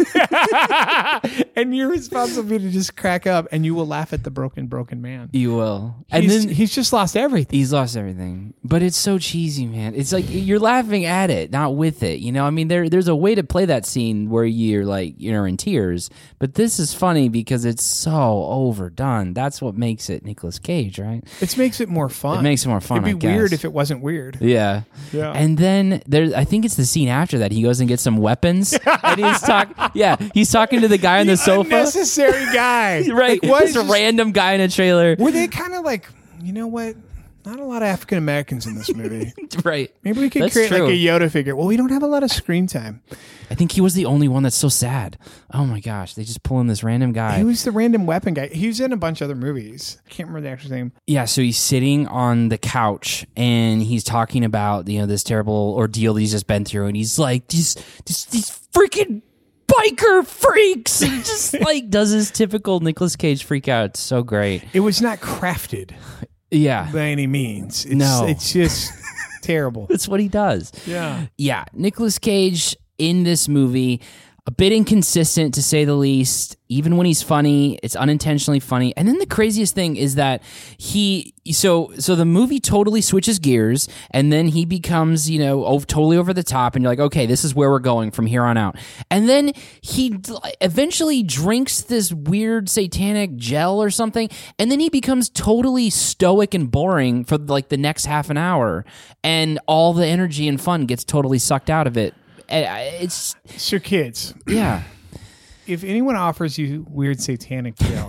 And your responsibility to just crack up and you will laugh at the broken man. You will. And then he's just lost everything. He's lost everything. But it's so cheesy, man. It's like you're laughing at it, not with it. I mean, there's a way to play that scene where you're like, you're in tears. But this is funny because it's so overdone. That's what makes it Nicolas Cage, right? It makes it more fun. It makes it more fun. It'd be weird if it wasn't weird. Yeah. And then I think it's the scene after that. He goes and gets some weapons. And he's talking to the guy on the sofa. Unnecessary guy. Right. Like, Just a random guy in a trailer. Were they kind of like, you know what? Not a lot of African Americans in this movie. Right. Maybe we could create like a Yoda figure. Well, we don't have a lot of screen time. I think he was the only one that's so sad. Oh my gosh. They just pull in this random guy. He was the random weapon guy. He was in a bunch of other movies. I can't remember the actor's name. Yeah. So he's sitting on the couch and he's talking about, this terrible ordeal that he's just been through. And he's like, these freaking biker freaks. And just like does his typical Nicolas Cage freak out. It's so great. It was not crafted. Yeah. By any means. It's just terrible. That's what he does. Yeah. Yeah. Nicolas Cage in this movie, a bit inconsistent to say the least. Even when he's funny, it's unintentionally funny. And then the craziest thing is that so the movie totally switches gears and then he becomes, totally over the top and you're like, okay, this is where we're going from here on out. And then he eventually drinks this weird satanic gel or something. And then he becomes totally stoic and boring for like the next half an hour. And all the energy and fun gets totally sucked out of it. It's your kids. Yeah. If anyone offers you weird satanic gel,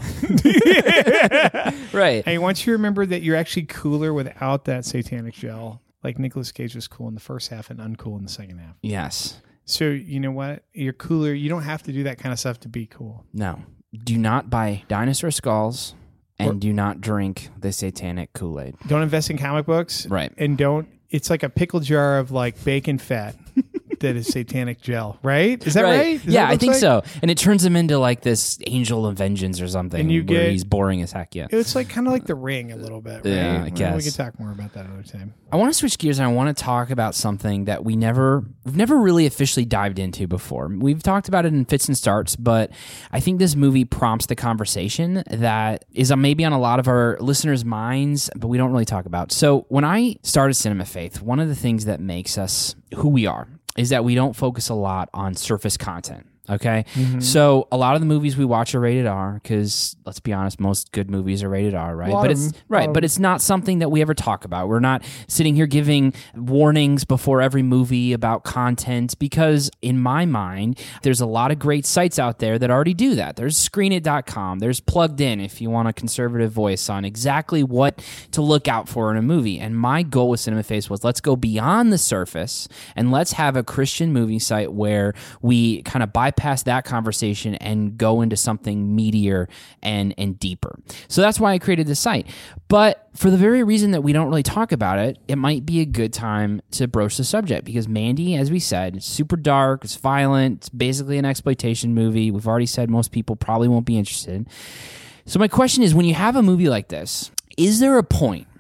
right? Hey, once you remember that you're actually cooler without that satanic gel, like Nicolas Cage was cool in the first half and uncool in the second half. Yes. So you know what? You're cooler. You don't have to do that kind of stuff to be cool. No. Do not buy dinosaur skulls and do not drink the satanic Kool-Aid. Don't invest in comic books. Right. And it's like a pickle jar of like bacon fat. That is satanic gel, right? Is that right? Yeah, I think so. And it turns him into like this angel of vengeance or something. And he's boring as heck. Yeah, it's like kind of like The Ring a little bit. Right? Yeah, I guess we can talk more about that another time. I want to switch gears and I want to talk about something that we've never really officially dived into before. We've talked about it in fits and starts, but I think this movie prompts the conversation that is maybe on a lot of our listeners' minds, but we don't really talk about. So when I started Cinema Faith, one of the things that makes us who we are is that we don't focus a lot on surface content. Okay. Mm-hmm. So a lot of the movies we watch are rated R because let's be honest, most good movies are rated R, right? But it's not something that we ever talk about. We're not sitting here giving warnings before every movie about content because in my mind, there's a lot of great sites out there that already do that. There's screenit.com. There's Plugged In if you want a conservative voice on exactly what to look out for in a movie. And my goal with Cinema Face was let's go beyond the surface and let's have a Christian movie site where we kind of bypass that conversation and go into something meatier and deeper. So that's why I created this site. But for the very reason that we don't really talk about it, it might be a good time to broach the subject because Mandy, as we said, it's super dark, it's violent, it's basically an exploitation movie. We've already said most people probably won't be interested. So my question is, when you have a movie like this, is there a point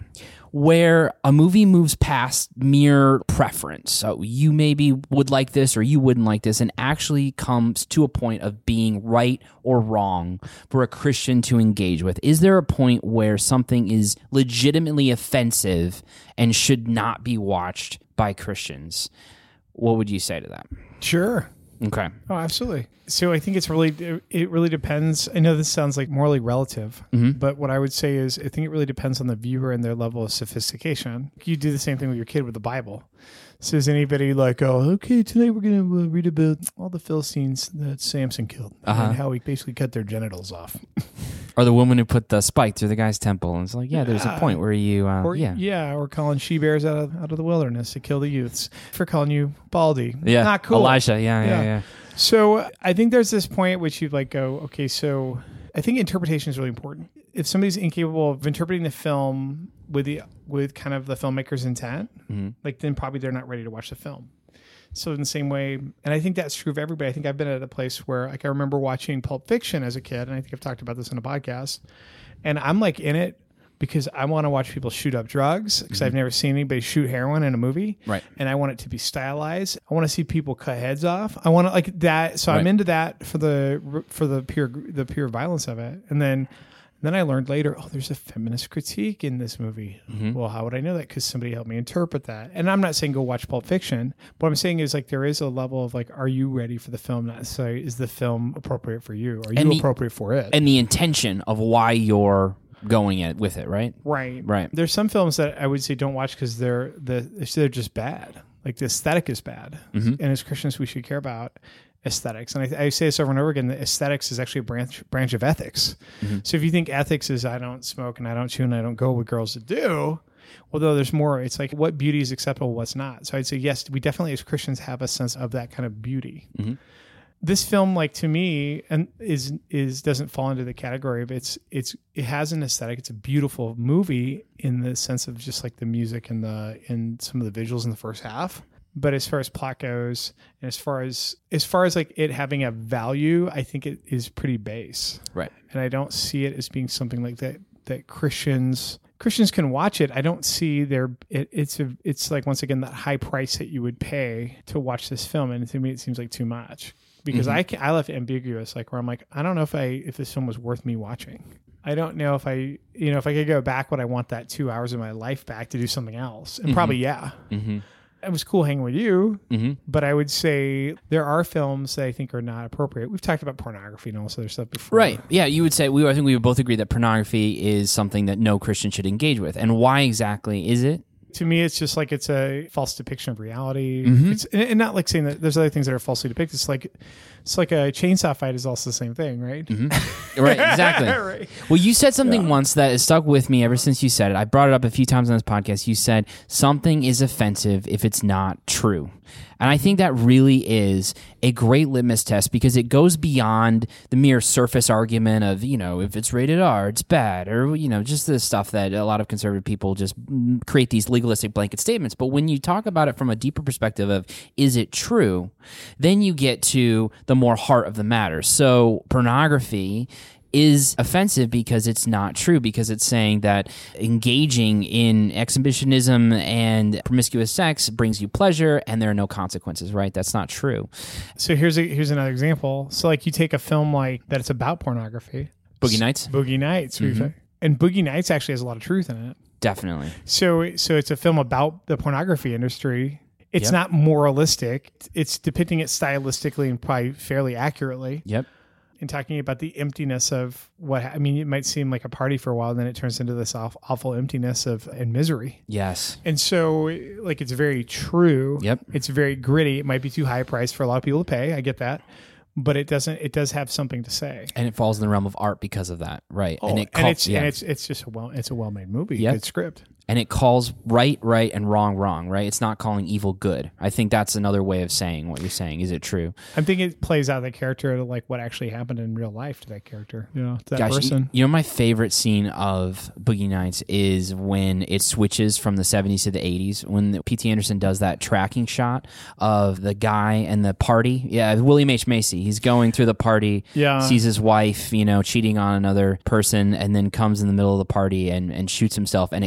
where a movie moves past mere preference. So you maybe would like this or you wouldn't like this, and actually comes to a point of being right or wrong for a Christian to engage with. Is there a point where something is legitimately offensive and should not be watched by Christians? What would you say to that? Sure. Okay. Oh, absolutely. So I think it really depends. I know this sounds like morally relative, but what I would say is I think it really depends on the viewer and their level of sophistication. You do the same thing with your kid with the Bible. So is anybody like, oh, okay, tonight we're going to read about all the Philistines that Samson killed and how he basically cut their genitals off. Or the woman who put the spike through the guy's temple. And it's like, there's a point where you, or calling she-bears out of the wilderness to kill the youths for calling you Baldy. Yeah, not cool. Elijah, yeah. So I think there's this point at which you like go, okay, so I think interpretation is really important. If somebody's incapable of interpreting the film with kind of the filmmaker's intent, like then probably they're not ready to watch the film. So in the same way, and I think that's true of everybody. I think I've been at a place where like I remember watching Pulp Fiction as a kid, and I think I've talked about this on a podcast, and I'm like in it because I want to watch people shoot up drugs because I've never seen anybody shoot heroin in a movie. Right. And I want it to be stylized. I want to see people cut heads off. I want to like that. So I'm into that for the pure violence of it. And then I learned later, there's a feminist critique in this movie. Well, how would I know that? Because somebody helped me interpret that. And I'm not saying go watch Pulp Fiction. What I'm saying is like there is a level of like, are you ready for the film? Not necessarily is the film appropriate for you? Are you appropriate for it? And the intention of why you're going with it, right? Right. There's some films that I would say don't watch because they're just bad. Like the aesthetic is bad. And as Christians, we should care about aesthetics. And I say this over and over again, that aesthetics is actually a branch of ethics. So if you think ethics is I don't smoke and I don't chew and I don't go with girls that do, although there's more, it's like what beauty is acceptable, what's not. So I'd say, yes, we definitely as Christians have a sense of that kind of beauty. This film, like to me, and is doesn't fall into the category of it has an aesthetic. It's a beautiful movie in the sense of just like the music and some of the visuals in the first half. But as far as plot goes, and as far as like it having a value, I think it is pretty base. Right. And I don't see it as being something like that Christians can watch it. I don't see it's like, once again, that high price that you would pay to watch this film. And to me, it seems like too much because I left it ambiguous, like where I'm like, I don't know if this film was worth me watching. I don't know if I could go back, would I want that 2 hours of my life back to do something else? And probably, yeah. It was cool hanging with you, but I would say there are films that I think are not appropriate. We've talked about pornography and all this other stuff before. Right. Yeah, you would say, I think we would both agree that pornography is something that no Christian should engage with. And why exactly is it? To me, it's just like it's a false depiction of reality. It's, and not like saying that there's other things that are falsely depicted. It's like a chainsaw fight is also the same thing, right? Right, exactly. Right. Well, you said something once that has stuck with me ever since you said it. I brought it up a few times on this podcast. You said something is offensive if it's not true. And I think that really is a great litmus test because it goes beyond the mere surface argument of, if it's rated R, it's bad, or, just the stuff that a lot of conservative people just create these legalistic blanket statements. But when you talk about it from a deeper perspective of, is it true? Then you get to the more heart of the matter. So pornography is offensive because it's not true, because it's saying that engaging in exhibitionism and promiscuous sex brings you pleasure and there are no consequences, right? That's not true. So here's another example. So like you take a film like that, it's about pornography. Boogie Nights? Boogie Nights. And Boogie Nights actually has a lot of truth in it. Definitely. So it's a film about the pornography industry. It's not moralistic. It's depicting it stylistically and probably fairly accurately. Yep. And talking about the emptiness of it might seem like a party for a while, and then it turns into this awful emptiness and misery. Yes. And so, like, it's very true. Yep. It's very gritty. It might be too high a price for a lot of people to pay. I get that. But it does have something to say. And it falls in the realm of art because of that. Right. Oh, it's just a well-made movie. Good script. And it calls right, and wrong, right? It's not calling evil good. I think that's another way of saying what you're saying. Is it true? I think it plays out the character, like what actually happened in real life to that character, to that person. My favorite scene of Boogie Nights is when it switches from the 70s to the 80s, when P.T. Anderson does that tracking shot of the guy and the party. Yeah, William H. Macy. He's going through the party, sees his wife, cheating on another person, and then comes in the middle of the party and shoots himself, and it cuts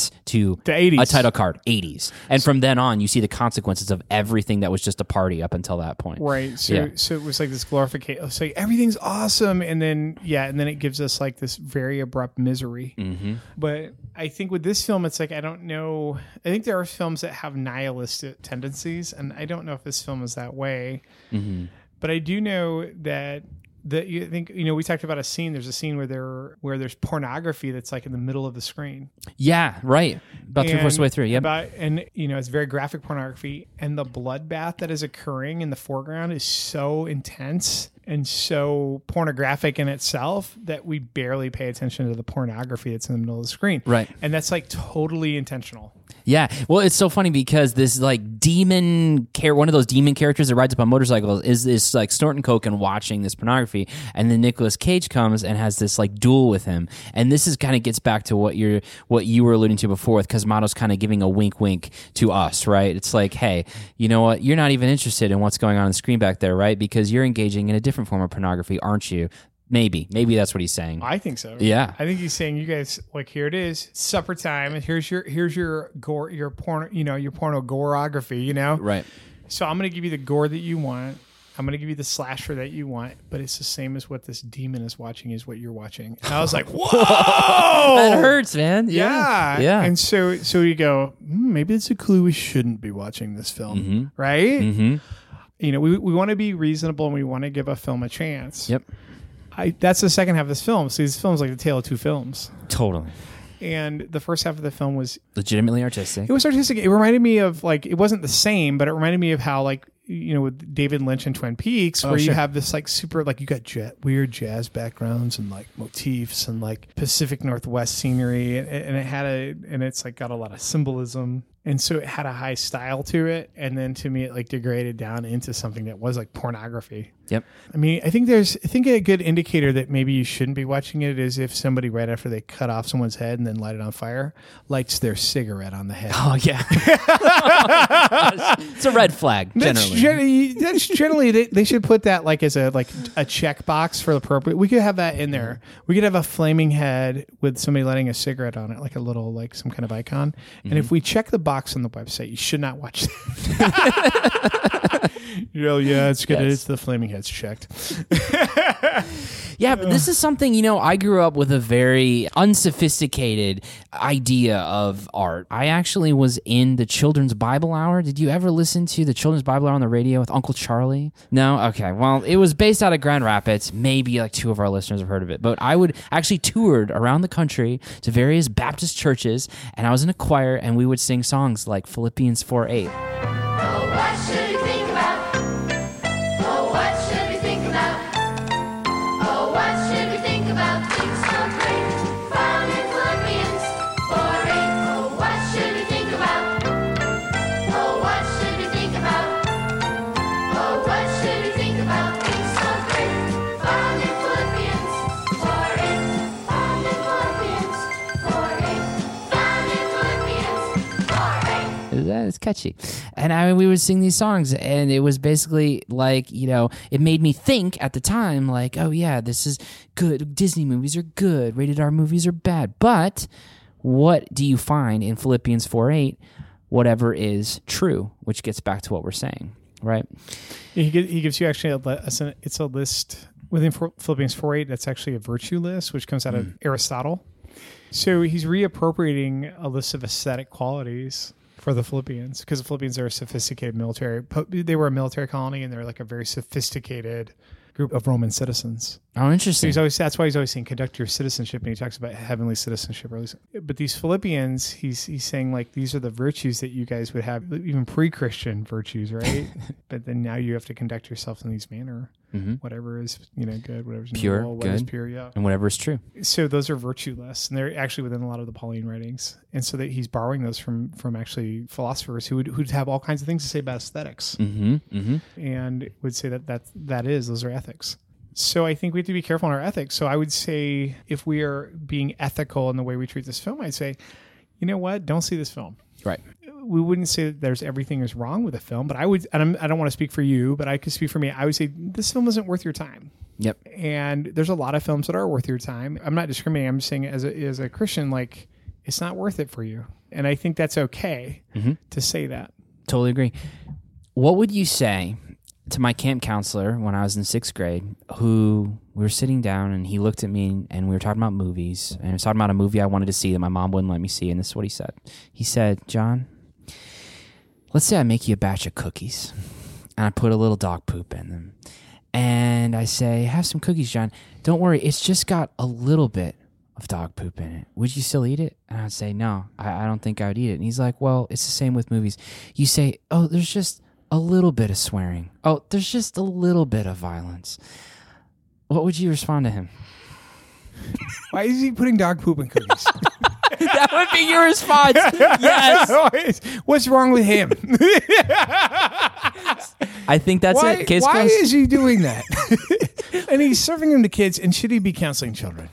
cut to the 80s. A title card, 80s. And from then on, you see the consequences of everything that was just a party up until that point. Right. So it was like this glorification. It's like everything's awesome. And then it gives us like this very abrupt misery. Mm-hmm. But I think with this film, it's like, I don't know. I think there are films that have nihilistic tendencies. And I don't know if this film is that way. Mm-hmm. But I do know that you think, we talked about a scene. There's a scene where there's pornography that's like in the middle of the screen. Yeah, right. About 3/4 of the way through. Yep. It's very graphic pornography, and the bloodbath that is occurring in the foreground is so intense and so pornographic in itself that we barely pay attention to the pornography that's in the middle of the screen. Right. And that's like totally intentional. Yeah. Well, it's so funny because this like one of those demon characters that rides up on motorcycles is like snorting coke and watching this pornography. And then Nicolas Cage comes and has this like duel with him. And this is kind of gets back to what you were alluding to before with Cosmato's kind of giving a wink to us, right? It's like, hey, you know what? You're not even interested in what's going on the screen back there, right? Because you're engaging in a different form of pornography, aren't you? Maybe that's what he's saying. I think so. Yeah. I think he's saying, you guys, like, here it is, supper time, and here's your gore, your porno, your porno goreography, Right. So I'm going to give you the gore that you want. I'm going to give you the slasher that you want, but it's the same as what this demon is watching is what you're watching. And I was like, whoa! That hurts, man. Yeah. And so you go, maybe it's a clue we shouldn't be watching this film, right? Mm-hmm. We want to be reasonable and we want to give a film a chance. Yep. That's the second half of this film. So this film's like the tale of two films. Totally. And the first half of the film was legitimately artistic. It was artistic. It reminded me of like, it wasn't the same, but it reminded me of how like, with David Lynch and Twin Peaks, where you have this like super, like you got weird jazz backgrounds and like motifs and like Pacific Northwest scenery. And it's like got a lot of symbolism. And so it had a high style to it. And then to me, it like degraded down into something that was like pornography. Yep. I mean, I think a good indicator that maybe you shouldn't be watching it is if somebody right after they cut off someone's head and then light it on fire, lights their cigarette on the head. Oh, yeah. It's a red flag, generally. That's generally, they should put that like as a checkbox for the appropriate. We could have that in there. We could have a flaming head with somebody lighting a cigarette on it, like a little, like some kind of icon. Mm-hmm. And if we check the box on the website, you should not watch that. It's good. Yes. It's the flaming head's checked. Yeah, but this is something, I grew up with a very unsophisticated idea of art. I actually was in the Children's Bible Hour. Did you ever listen to the Children's Bible Hour on the radio with Uncle Charlie? No? Okay. Well, it was based out of Grand Rapids. Maybe like 2 of our listeners have heard of it. But I would actually toured around the country to various Baptist churches, and I was in a choir, and we would sing songs like Philippians 4:8. Oh, what should we think about? Oh, what should we think about? Oh, what should we think about? Things so great. Found in Philippians 4:8. Oh, what should we think about? Oh, what should we think about? Oh, what should we think about? Things so great. Found in Philippians 4:8. Found in Philippians 4:8. Found in Philippians 4:8. It's catchy. And we would sing these songs, and it was basically like, it made me think at the time, like, oh yeah, this is good. Disney movies are good. Rated R movies are bad. But what do you find in Philippians 4:8? Whatever is true, which gets back to what we're saying, right? He gives you actually it's a list within Philippians 4:8. That's actually a virtue list, which comes out of Aristotle. So he's reappropriating a list of aesthetic qualities for the Philippians, because the Philippians are a sophisticated military. They were a military colony, and they're like a very sophisticated group of Roman citizens. Oh, interesting. So that's why he's always saying conduct your citizenship, and he talks about heavenly citizenship. But these Philippians, he's saying like these are the virtues that you guys would have, even pre-Christian virtues, right? But then now you have to conduct yourself in these manner. Mm-hmm. Whatever is good, whatever's pure, noble, good, what is pure, yeah, and whatever is true. So those are virtue lists, and they're actually within a lot of the Pauline writings, and so that he's borrowing those from actually philosophers who'd have all kinds of things to say about aesthetics, and would say those are ethics. So I think we have to be careful in our ethics. So I would say if we are being ethical in the way we treat this film, I'd say, you know what, don't see this film. Right. We wouldn't say that there's everything is wrong with the film, but I would, and I don't want to speak for you, but I could speak for me. I would say this film isn't worth your time. Yep. And there's a lot of films that are worth your time. I'm not discriminating. I'm just saying as a Christian, like it's not worth it for you. And I think that's okay to say that. Totally agree. What would you say to my camp counselor when I was in 6th grade, who we were sitting down and he looked at me and we were talking about movies, and I was talking about a movie I wanted to see that my mom wouldn't let me see, and this is what he said. He said, John, let's say I make you a batch of cookies and I put a little dog poop in them. And I say, have some cookies, John. Don't worry, it's just got a little bit of dog poop in it. Would you still eat it? And I'd say, no, I don't think I would eat it. And he's like, well, it's the same with movies. You say, oh, there's just a little bit of swearing. Oh, there's just a little bit of violence. What would you respond to him? Why is he putting dog poop in cookies? That would be your response. Yes. What's wrong with him? I think that's it. Case why closed. is he doing that? And he's serving them to kids, and should he be counseling children?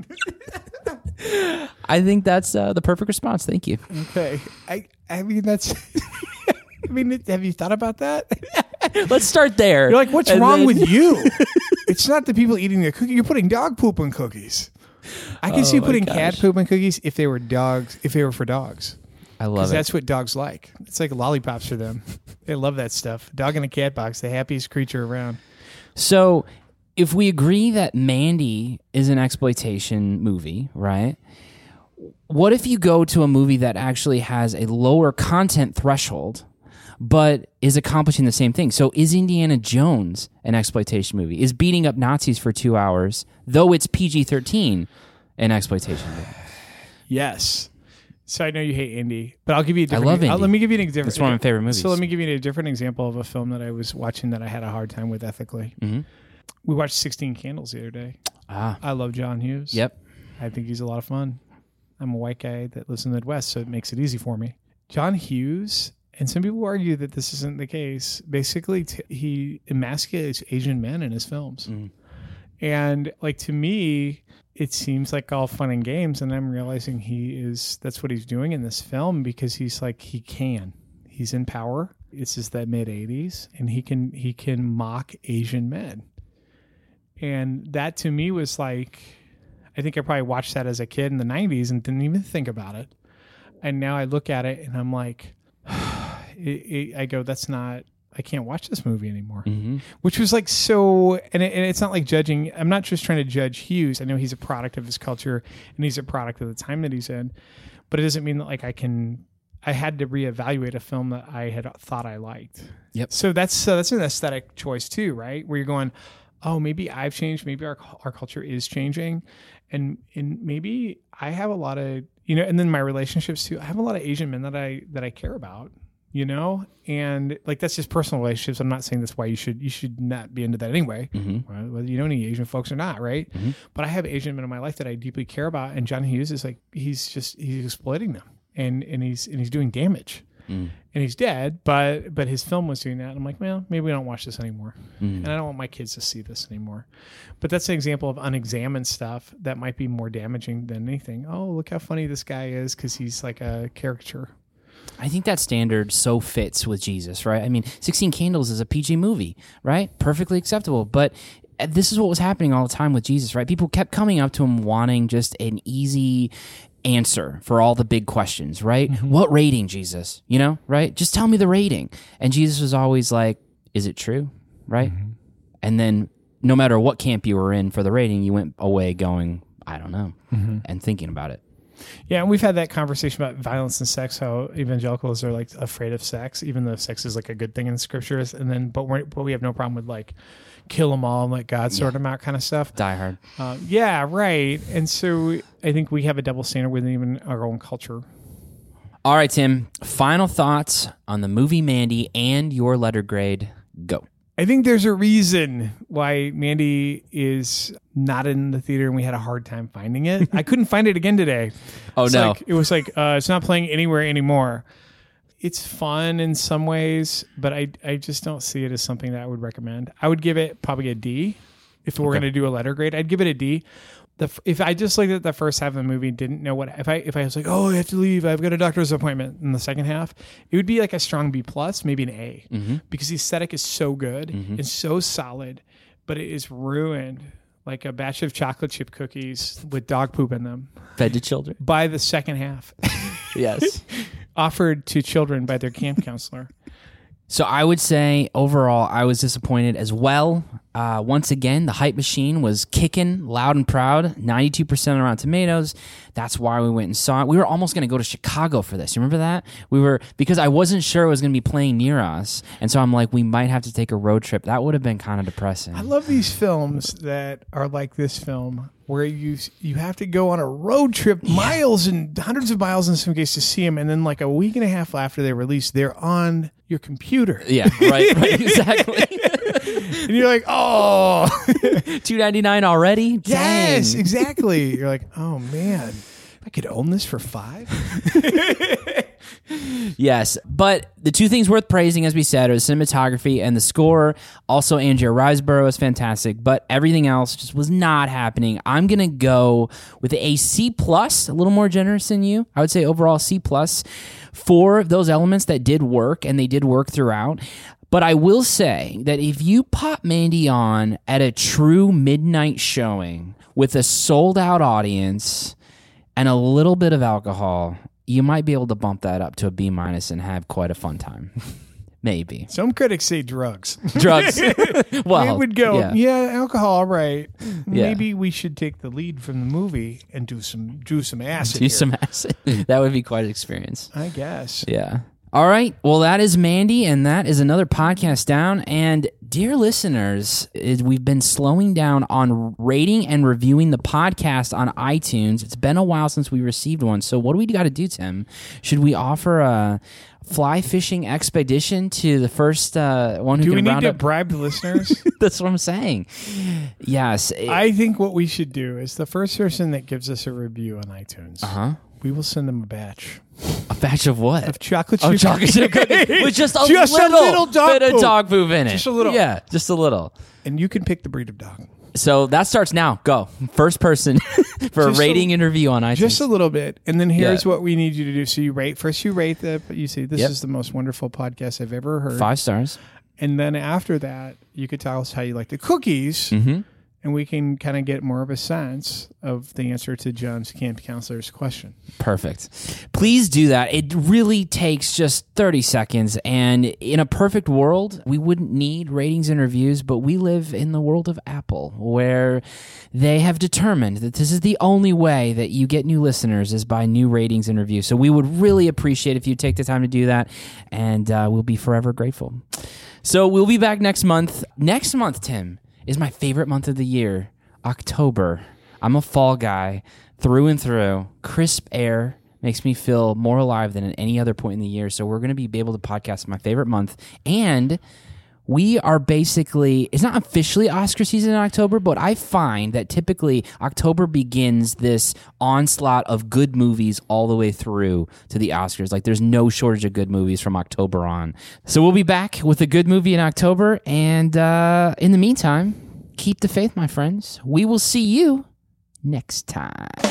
I think that's the perfect response. Thank you. Okay. I mean, that's... I mean, have you thought about that? Let's start there. You're like, what's wrong with you? It's not the people eating the cookie. You're putting dog poop in cookies. I can see putting cat poop in cookies if they were dogs. If they were for dogs, I love it. Because that's what dogs like. It's like lollipops for them. They love that stuff. Dog in a cat box, the happiest creature around. So, if we agree that Mandy is an exploitation movie, right? What if you go to a movie that actually has a lower content threshold, but is accomplishing the same thing? So is Indiana Jones an exploitation movie? Is beating up Nazis for 2 hours, though it's PG-13, an exploitation movie? Yes. So I know you hate Indy, but I'll give you a different... I love Indy. Let me give you an different... It's one of my favorite movies. So let me give you a different example of a film that I was watching that I had a hard time with ethically. Mm-hmm. We watched 16 Candles the other day. I love John Hughes. Yep. I think he's a lot of fun. I'm a white guy that lives in the Midwest, so it makes it easy for me. John Hughes... And some people argue that this isn't the case. Basically, he emasculates Asian men in his films. And like, to me, it seems like all fun and games. And I'm realizing that's what he's doing in this film, because he's like, he's in power. This is the mid 80s, and he can mock Asian men. And that to me was like, I think I probably watched that as a kid in the 90s and didn't even think about it. And now I look at it and I'm like, I go, that's not, I can't watch this movie anymore. Mm-hmm. Which was like so, and it's not like judging. I'm not just trying to judge Hughes. I know he's a product of his culture and he's a product of the time that he's in, but it doesn't mean that like I had to reevaluate a film that I had thought I liked. Yep. So that's an aesthetic choice too, right? Where you're going, oh, maybe I've changed. Maybe our culture is changing. And maybe I have a lot of, and then my relationships too. I have a lot of Asian men that I care about, and like, that's just personal relationships. I'm not saying that's why you should not be into that anyway, whether you know any Asian folks or not, right? Mm-hmm. But I have Asian men in my life that I deeply care about, and John Hughes is like, he's exploiting them, and he's doing damage. And he's dead, but his film was doing that. And I'm like, well, maybe we don't watch this anymore. And I don't want my kids to see this anymore. But that's an example of unexamined stuff that might be more damaging than anything. Oh, look how funny this guy is because he's like a caricature. I think that standard so fits with Jesus, right? I mean, 16 Candles is a PG movie, right? Perfectly acceptable. But this is what was happening all the time with Jesus, right? People kept coming up to him wanting just an easy answer for all the big questions, right? Mm-hmm. What rating, Jesus? Right? Just tell me the rating. And Jesus was always like, is it true? Right? Mm-hmm. And then no matter what camp you were in for the rating, you went away going, I don't know, and thinking about it. Yeah, and we've had that conversation about violence and sex, how evangelicals are like afraid of sex, even though sex is like a good thing in the scriptures. And then, but we have no problem with like kill them all and let God sort them out kind of stuff. Die Hard. Yeah, right. And so I think we have a double standard within even our own culture. All right, Tim. Final thoughts on the movie Mandy and your letter grade. Go. I think there's a reason why Mandy is not in the theater and we had a hard time finding it. I couldn't find it again today. Oh, no. It was like, it's not playing anywhere anymore. It's fun in some ways, but I just don't see it as something that I would recommend. I would give it probably a D. If we're going to do a letter grade, I'd give it a D. If I just looked at the first half of the movie, didn't know if I was like, oh, I have to leave, I've got a doctor's appointment in the second half, it would be like a strong B plus, maybe an A, because the aesthetic is so good and so solid, but it is ruined like a batch of chocolate chip cookies with dog poop in them Fed to children. by the second half. Yes. Offered to children by their camp counselor. So I would say overall, I was disappointed as well. Once again, the hype machine was kicking loud and proud, 92% on Rotten Tomatoes. That's why we went and saw it. We were almost going to go to Chicago for this. You remember that? Because I wasn't sure it was going to be playing near us. And so I'm like, we might have to take a road trip. That would have been kind of depressing. I love these films that are like this film where you have to go on a road trip miles and hundreds of miles in some cases to see them. And then like a week and a half after they release, they're on your computer. Yeah, right, exactly. And you're like, oh, $2.99 already? Dang. Yes, exactly. You're like, oh man, I could own this for $5. Yes, but the two things worth praising, as we said, are the cinematography and the score. Also, Andrea Riseborough is fantastic, but everything else just was not happening. I'm going to go with a C+, a little more generous than you. I would say overall C+, for those elements that did work, and they did work throughout. But I will say that if you pop Mandy on at a true midnight showing with a sold-out audience and a little bit of alcohol, you might be able to bump that up to a B- and have quite a fun time. Maybe. Some critics say drugs. Drugs. Well, we would go, yeah, alcohol, all right. Yeah. Maybe we should take the lead from the movie and do some acid. Do some acid. That would be quite an experience. I guess. Yeah. All right. Well, that is Mandy, and that is another podcast down. And dear listeners, we've been slowing down on rating and reviewing the podcast on iTunes. It's been a while since we received one. So what do we got to do, Tim? Should we offer a fly fishing expedition to the first one who do can we need round to up? bribe the listeners? That's what I'm saying. Yes. I think what we should do is the first person that gives us a review on iTunes, we will send them a batch. A batch of what? Of chocolate chip chocolate chip cookies with just a little dog bit of poop. dog poop in it. Just a little. Yeah, just a little. And you can pick the breed of dog. So that starts now. Go. First person for a rating and review on iTunes. Just a little bit. And then here's what we need you to do. So you rate. First you rate you say, this is the most wonderful podcast I've ever heard. 5 stars. And then after that, you could tell us how you like the cookies. Mm-hmm. And we can kind of get more of a sense of the answer to John's camp counselor's question. Perfect. Please do that. It really takes just 30 seconds. And in a perfect world, we wouldn't need ratings and reviews, but we live in the world of Apple, where they have determined that this is the only way that you get new listeners is by new ratings and reviews. So we would really appreciate if you take the time to do that, and we'll be forever grateful. So we'll be back next month. Next month, Tim, is my favorite month of the year, October. I'm a fall guy through and through. Crisp air makes me feel more alive than at any other point in the year. So we're going to be able to podcast my favorite month. And we are basically, it's not officially Oscar season in October, but I find that typically October begins this onslaught of good movies all the way through to the Oscars. Like there's no shortage of good movies from October on. So we'll be back with a good movie in October. And in the meantime, keep the faith, my friends. We will see you next time.